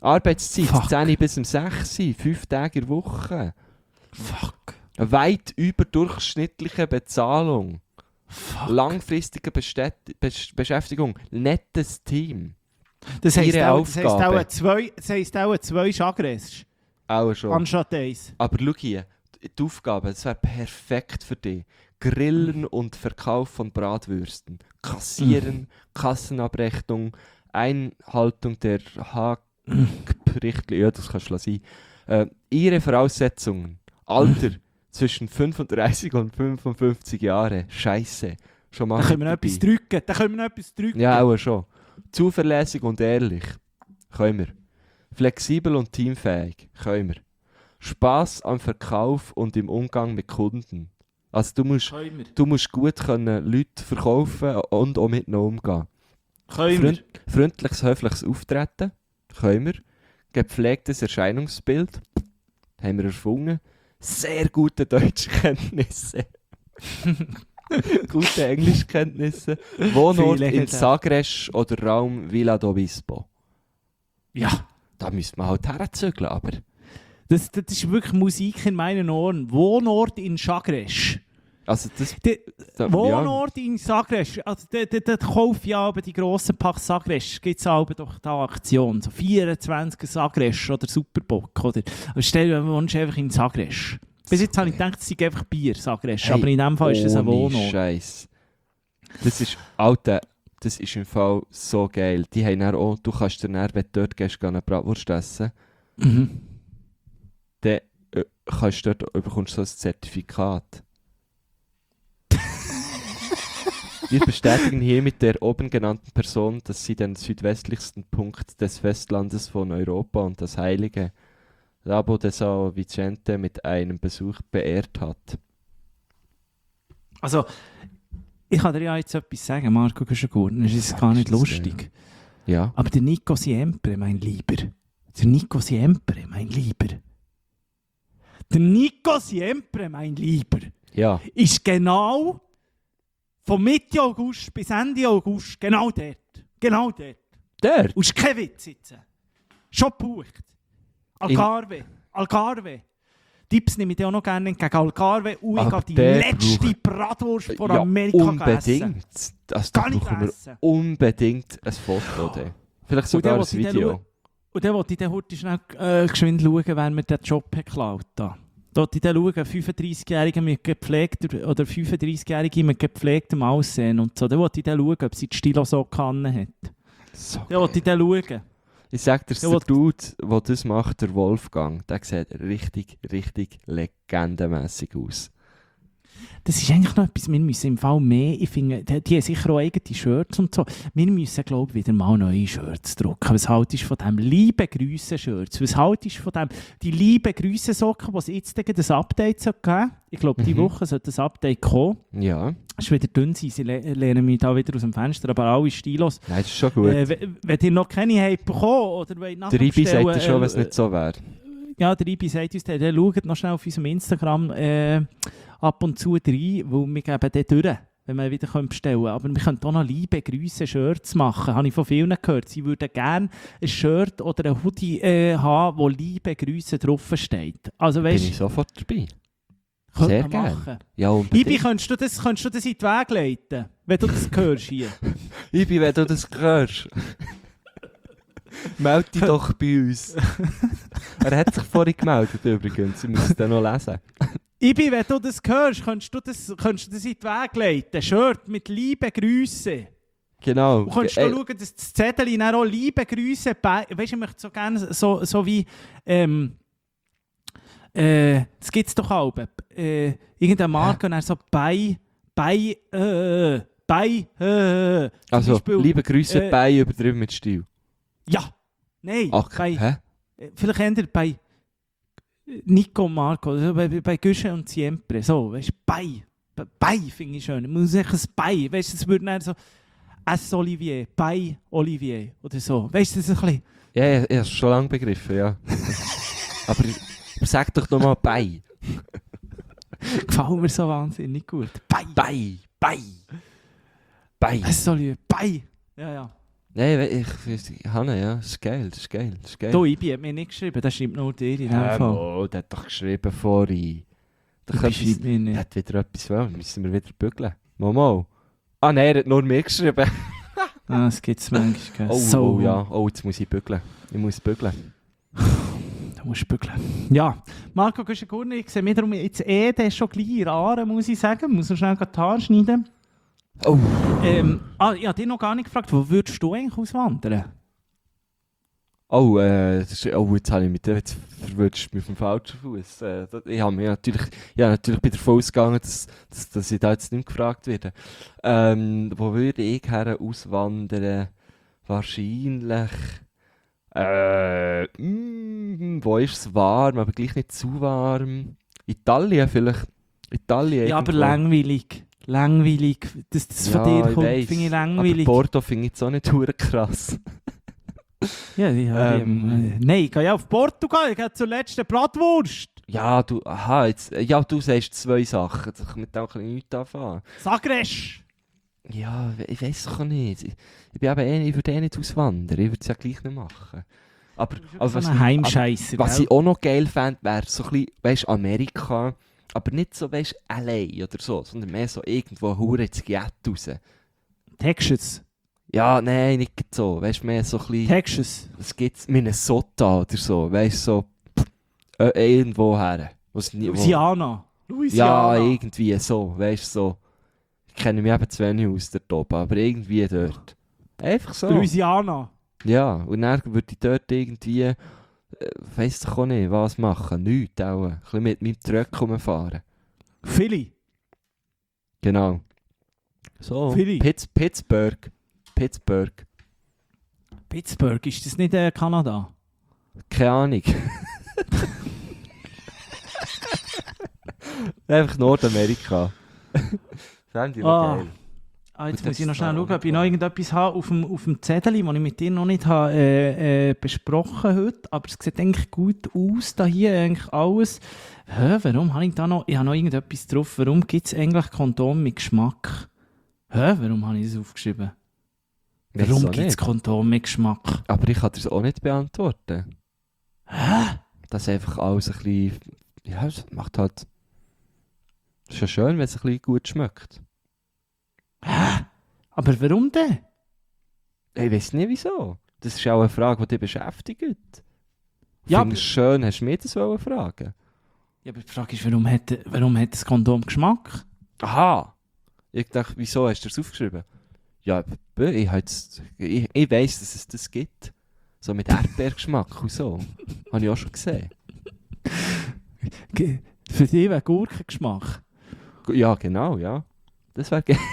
Speaker 3: Arbeitszeit
Speaker 1: Fuck.
Speaker 3: zehn bis um sechs, fünf Tage in der Woche.
Speaker 1: Fuck.
Speaker 3: Eine weit überdurchschnittliche Bezahlung.
Speaker 1: Fuck.
Speaker 3: Langfristige Bestät- Besch- Beschäftigung. Nettes Team.
Speaker 1: Das heisst
Speaker 3: Ihre
Speaker 1: auch, das heisst
Speaker 3: Aufgabe.
Speaker 1: auch zwei, das heisst auch zwei Chagres
Speaker 3: Auch schon.
Speaker 1: anstatt eins.
Speaker 3: Aber schau hier, die Aufgabe, das wäre perfekt für dich. Grillen und Verkauf von Bratwürsten. Kassieren, Kassenabrechnung, Einhaltung der Hack-Richtlinie, ja, das kannst du sein. Äh, ihre Voraussetzungen. Alter zwischen fünfunddreißig und fünfundfünfzig Jahre. Scheiße. Schon mal
Speaker 1: Da können wir noch
Speaker 3: dabei.
Speaker 1: etwas drücken. Da können wir noch etwas drücken.
Speaker 3: Ja, auch schon. Zuverlässig und ehrlich. Können wir. Flexibel und teamfähig. Können wir. Spass am Verkauf und im Umgang mit Kunden. Also du musst,
Speaker 1: Können wir.
Speaker 3: du musst gut können Leute verkaufen und auch mit ihnen umgehen.
Speaker 1: Können wir.
Speaker 3: Freund, freundliches, höfliches Auftreten. Können wir. Gepflegtes Erscheinungsbild. Haben wir erfunden. Sehr gute Deutschkenntnisse. Gute Englischkenntnisse. Wohnort
Speaker 1: Viele
Speaker 3: in
Speaker 1: hat er.
Speaker 3: Sagres oder Raum Villa d'Obispo.
Speaker 1: Ja.
Speaker 3: Da müsste man halt herzügeln, aber...
Speaker 1: Das, das ist wirklich Musik in meinen Ohren. Wohnort in Sagres.
Speaker 3: Also das...
Speaker 1: Der
Speaker 3: da,
Speaker 1: Wohnort in Sagres. Also der, der, der Kauf ja aber die grossen Pack Sagres. Gibt es aber doch da Aktion. So vierundzwanzig Sagres oder Superbock. Oder? Aber stell dir vor, du wohnst einfach in Sagres. Bis jetzt habe ich gedacht, es sei einfach Bier, Sagres.
Speaker 3: Hey,
Speaker 1: aber in dem Fall ist es ein
Speaker 3: ohne
Speaker 1: Wohnort.
Speaker 3: Scheiß. Das ist... Alter, das ist im Fall so geil. Die haben dann auch... Du kannst dir dann, wenn du dort gehst, eine Bratwurst essen.
Speaker 1: Mhm.
Speaker 3: Dann äh, kannst du dort... bekommst du so ein Zertifikat. Wir bestätigen hier mit der oben genannten Person, dass sie den südwestlichsten Punkt des Festlandes von Europa und das heilige Labo de São Vicente mit einem Besuch beehrt hat.
Speaker 1: Also, ich kann dir ja jetzt etwas sagen, Marco Guschengurten. Es ist
Speaker 3: Sag
Speaker 1: gar nicht
Speaker 3: es,
Speaker 1: lustig.
Speaker 3: Ja.
Speaker 1: Aber der Nico Siempre, mein Lieber. Der Nico Siempre, mein Lieber. Der Nico Siempre, mein Lieber,
Speaker 3: Ja.
Speaker 1: ist genau von Mitte August bis Ende August genau dort. Genau dort.
Speaker 3: Der?
Speaker 1: Und ist kein Witz jetzt. Schon gebucht. Algarve. Algarve. Tipps nehme ich dir auch noch gerne entgegen. Algarve und ich
Speaker 3: Aber
Speaker 1: habe die
Speaker 3: der
Speaker 1: letzte
Speaker 3: braucht-
Speaker 1: Bratwurst von
Speaker 3: ja,
Speaker 1: Amerika gegessen.
Speaker 3: unbedingt. Also, da
Speaker 1: Kann ich
Speaker 3: brauchen wir
Speaker 1: essen.
Speaker 3: unbedingt ein Foto. Dann. Vielleicht sogar
Speaker 1: dann
Speaker 3: ein
Speaker 1: will ich dann
Speaker 3: Video.
Speaker 1: schauen. Und dann wollte ich dann heute schnell äh, geschwind schauen, wer mir den Job hat geklaut hat. Da wollte ich dann schauen, fünfunddreißigjährige mit gepflegter oder fünfunddreißigjährige mit gepflegtem Aussehen und so. Dann wollte ich dann schauen, ob sie die Stilo-Socke hat.
Speaker 3: So
Speaker 1: Dann wollte ich dann schauen.
Speaker 3: Ich sag dir,
Speaker 1: Ja,
Speaker 3: der
Speaker 1: wo-
Speaker 3: Dude, der das macht, der Wolfgang, der sieht richtig, richtig legendenmässig aus.
Speaker 1: Das ist eigentlich noch etwas, wir müssen im Fall mehr, ich finde, die, die haben sicher auch eigene Shirts und so. Wir müssen, glaube ich, wieder mal neue Shirts drucken. Was haltest du von dem liebe Grüße-Shirts? Was haltest du von dem, die liebe Grüße-Socken, die es jetzt gegen das Update soll geben? Ich glaube, diese
Speaker 3: Mhm.
Speaker 1: Woche sollte das Update kommen.
Speaker 3: Ja,
Speaker 1: Es ist wieder dünn sein, sie le lehnen mich da wieder aus dem Fenster, aber alle Stilos.
Speaker 3: nein, das ist schon gut.
Speaker 1: Äh, w- wenn ihr noch keine habt bekommen oder wollt
Speaker 3: der Ibi sagt
Speaker 1: nachbestellen,
Speaker 3: dir schon,
Speaker 1: äh,
Speaker 3: wenn es nicht so wäre.
Speaker 1: Ja, der Ibi sagt uns, dann, dann schaut noch schnell auf unserem Instagram äh, ab und zu rein, weil wir geben den durch, wenn wir wieder bestellen können. Aber wir können auch noch liebe Grüße Shirts machen. Habe ich von vielen gehört. Sie würden gerne ein Shirt oder ein Hoodie äh, haben, wo liebe Grüße draufsteht. Also
Speaker 3: Bin
Speaker 1: weißt
Speaker 3: ich sofort dabei.
Speaker 1: könnte
Speaker 3: sehr
Speaker 1: man
Speaker 3: gern.
Speaker 1: machen.
Speaker 3: Ja,
Speaker 1: Ibi,
Speaker 3: unbedingt.
Speaker 1: könntest du, das, könntest du das in den Weg leiten, wenn du das hörst hier?
Speaker 3: Ibi, wenn du das hörst, melde dich doch bei uns. Er hat sich vorhin gemeldet übrigens, ich muss es dann noch lesen.
Speaker 1: Ibi, wenn du das hörst, könntest du das, könntest du das in den Weg leiten. Shirt mit liebe Grüße.
Speaker 3: Genau.
Speaker 1: Du kannst
Speaker 3: Ey,
Speaker 1: noch schauen, dass das Zettel dann auch liebe Grüße bei. Weißt du, ich möchte so gerne so, so wie. Ähm, äh, das gibt es doch auch. Äh, irgendeine Marke und dann so bei. bei. Äh, bei. Äh, zum
Speaker 3: also,
Speaker 1: Beispiel,
Speaker 3: liebe Grüße
Speaker 1: äh,
Speaker 3: bei übertrieben mit Stil.
Speaker 1: Ja! Nein!
Speaker 3: Ach,
Speaker 1: bei,
Speaker 3: hä?
Speaker 1: äh, vielleicht eher bei Nico und Marco, also bei, bei Güsche und Siempre. So, weißt du, bei. Bei, bei finde ich schön. Man muss sagen, ein bei. Weißt du, es würde dann so. S. Olivier, bei Olivier oder so. Weißt du, das ist ein bisschen.
Speaker 3: Ja, ja, ich habe es schon lange begriffen, ja. Aber sag doch nochmal bei.
Speaker 1: Gefällt mir so wahnsinnig gut. Bei.
Speaker 3: Bei, bei, bei.
Speaker 1: S. Olivier, bei. Ja, ja.
Speaker 3: Nein, ich, ich, ich Hanne, ja, das ist geil, das ist geil, das ist geil.
Speaker 1: Du, Ibi hat mir nicht geschrieben, der schreibt nur dir in dem
Speaker 3: Ähm,
Speaker 1: Fall.
Speaker 3: oh, der hat doch geschrieben vorhin. Da
Speaker 1: Ibi
Speaker 3: könnte
Speaker 1: schreibt mir
Speaker 3: Der
Speaker 1: nicht.
Speaker 3: hat wieder etwas wollen, müssen wir wieder bügeln. Mal, mal. Ah nein, er hat nur mir geschrieben.
Speaker 1: Ah, das gibt es manchmal.
Speaker 3: Oh,
Speaker 1: so.
Speaker 3: oh ja, oh, jetzt muss ich bügeln. Ich muss bügeln.
Speaker 1: Da musst du bügeln. Ja, Marco Güschen-Gurner, ich sehe wiederum jetzt eh, der ist schon gleich in Aare, muss ich sagen. Muss noch schnell die Haare schneiden.
Speaker 3: Oh.
Speaker 1: Ähm, ah, ich habe dich noch gar nicht gefragt, wo würdest du eigentlich auswandern?
Speaker 3: Oh, äh, das ist, oh, jetzt habe ich mich, jetzt verwirrst du mich auf dem falschen Fuß. Äh, das- ich habe mich natürlich, ja, natürlich bin davon ausgegangen, dass, dass, dass ich da jetzt nicht gefragt werde. Ähm, wo würde ich her auswandern? Wahrscheinlich, äh, mm, wo ist es warm, aber gleich nicht zu warm. Italien vielleicht. Italien
Speaker 1: Ja, aber
Speaker 3: irgendwo.
Speaker 1: langweilig. Langweilig. Dass das von
Speaker 3: Ja,
Speaker 1: dir
Speaker 3: ich
Speaker 1: kommt,
Speaker 3: weiss.
Speaker 1: finde ich
Speaker 3: Aber
Speaker 1: langweilig.
Speaker 3: Porto finde ich jetzt auch nicht verdammt krass.
Speaker 1: Ja, ja,
Speaker 3: Ähm.
Speaker 1: äh, nein, ich gehe ja auf Portugal, ich gehe zur letzten Bratwurst.
Speaker 3: Ja, du, aha, jetzt, ja, du sagst zwei Sachen, ich mit dem kann ich nichts anfangen.
Speaker 1: Sagres.
Speaker 3: Ja, ich weiß doch nicht. Ich, ich, bin eben eh, ich würde eh nicht auswandern, ich würde es ja gleich nicht machen. Aber, aber
Speaker 1: So
Speaker 3: was,
Speaker 1: ein Heimscheisser.
Speaker 3: was
Speaker 1: gell?
Speaker 3: ich auch noch geil fände, wäre so ein bisschen, weißt, Amerika, aber nicht so, weißt, L A oder so, sondern mehr so irgendwo hure ins Giet raus.
Speaker 1: Texas.
Speaker 3: Ja, nein, nicht so, weißt, mehr so ein bisschen,
Speaker 1: Texas.
Speaker 3: es gibt Minnesota oder so, weißt, so, äh, irgendwo her. wo's nie- wo-
Speaker 1: Louisiana.
Speaker 3: Ja,
Speaker 1: Louisiana.
Speaker 3: irgendwie so, weißt du, so. Ich kenne mich eben zu wenig aus dort oben, aber irgendwie dort. Einfach so.
Speaker 1: Louisiana.
Speaker 3: Ja, und dann würde ich dort irgendwie, äh, weiss doch auch nicht, was machen. Nichts auch. Ein bisschen mit meinem Truck rumfahren.
Speaker 1: Philly.
Speaker 3: Genau. So.
Speaker 1: Philly.
Speaker 3: Pitts, Pittsburgh. Pittsburgh.
Speaker 1: Pittsburgh, ist das nicht äh, Kanada?
Speaker 3: Keine Ahnung. Einfach Nordamerika. Fände ich noch
Speaker 1: Ah.
Speaker 3: geil.
Speaker 1: Ah, jetzt
Speaker 3: Gut,
Speaker 1: muss ich
Speaker 3: das
Speaker 1: noch
Speaker 3: ist
Speaker 1: schnell
Speaker 3: noch
Speaker 1: schauen, ob ich
Speaker 3: klar.
Speaker 1: noch irgendetwas habe auf dem, auf dem Zettel, das ich mit dir noch nicht habe, äh, äh, besprochen heute. Aber es sieht eigentlich gut aus, da hier eigentlich alles. Hä, warum habe ich da noch, ich habe noch irgendetwas drauf, warum gibt es eigentlich Kondom mit Geschmack? Hä, warum habe ich das aufgeschrieben?
Speaker 3: Weiss
Speaker 1: Warum
Speaker 3: auch
Speaker 1: gibt es
Speaker 3: nicht.
Speaker 1: Kondom mit Geschmack?
Speaker 3: Aber ich kann das auch nicht beantworten.
Speaker 1: Hä?
Speaker 3: Das ist einfach alles ein bisschen... Ja, es macht halt... Es ist ja schön, wenn es ein bisschen gut schmeckt.
Speaker 1: Hä? Aber warum denn?
Speaker 3: Ich weiß nicht wieso. Das ist auch eine Frage, die dich beschäftigt.
Speaker 1: Ja,
Speaker 3: Ja, Findest du es schön, hast du mir das wollen fragen?
Speaker 1: Ja, aber die Frage ist, warum hat, warum hat das Kondom Geschmack?
Speaker 3: Aha! Ich dachte, wieso hast du das aufgeschrieben? Ja, b- ich, hab jetzt- ich, ich weiss, dass es das gibt. So mit Erdbeergeschmack und so. Habe ich auch schon gesehen.
Speaker 1: Ge- Für dich wäre Gurkengeschmack.
Speaker 3: Ja, genau, ja. Das wäre geil.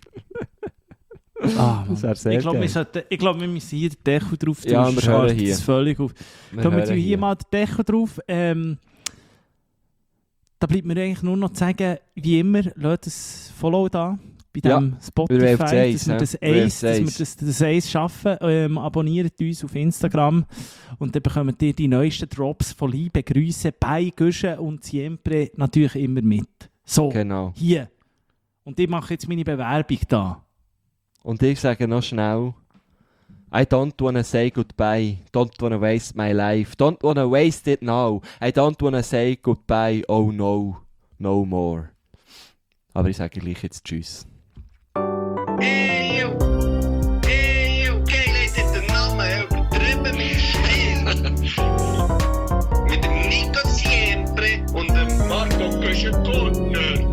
Speaker 1: Ah,
Speaker 3: Das
Speaker 1: Mann.
Speaker 3: wäre sehr
Speaker 1: ich glaube, wir,
Speaker 3: geil.
Speaker 1: sollten- ich glaub, wir müssen hier den Deckel drauf tun.
Speaker 3: Ja,
Speaker 1: sonst
Speaker 3: wir hören
Speaker 1: artet
Speaker 3: hier.
Speaker 1: das völlig auf.
Speaker 3: Wir
Speaker 1: Kommen wir
Speaker 3: hören
Speaker 1: hier, hier mal den Deckel drauf. Ähm, da bleibt mir eigentlich nur noch zu sagen, wie immer, lasst ein Follow da bei
Speaker 3: Ja,
Speaker 1: dem Spotify,
Speaker 3: wir wollen auf das Eis,
Speaker 1: dass wir
Speaker 3: hä?
Speaker 1: das
Speaker 3: Wir wollen auf
Speaker 1: Eis,
Speaker 3: das
Speaker 1: dass wir
Speaker 3: Eis.
Speaker 1: das, das Eis schaffen. Ähm, abonniert uns auf Instagram und dann bekommt ihr die neuesten Drops von Liebe, Grüße bei Guschen und Siempre natürlich immer mit. So,
Speaker 3: Genau.
Speaker 1: hier. Und ich mache jetzt meine Bewerbung da.
Speaker 3: Und ich sage noch schnell, I don't wanna say goodbye, don't wanna waste my life, don't wanna waste it now, I don't wanna say goodbye, oh no, no more. Aber ich sage gleich jetzt Tschüss.
Speaker 2: Hey, yo. Hey, yo. Okay, Leute, den Namen übertrieben mit Spiel. Mit dem Nico Siempre und dem Marco Köschen-Gurtner.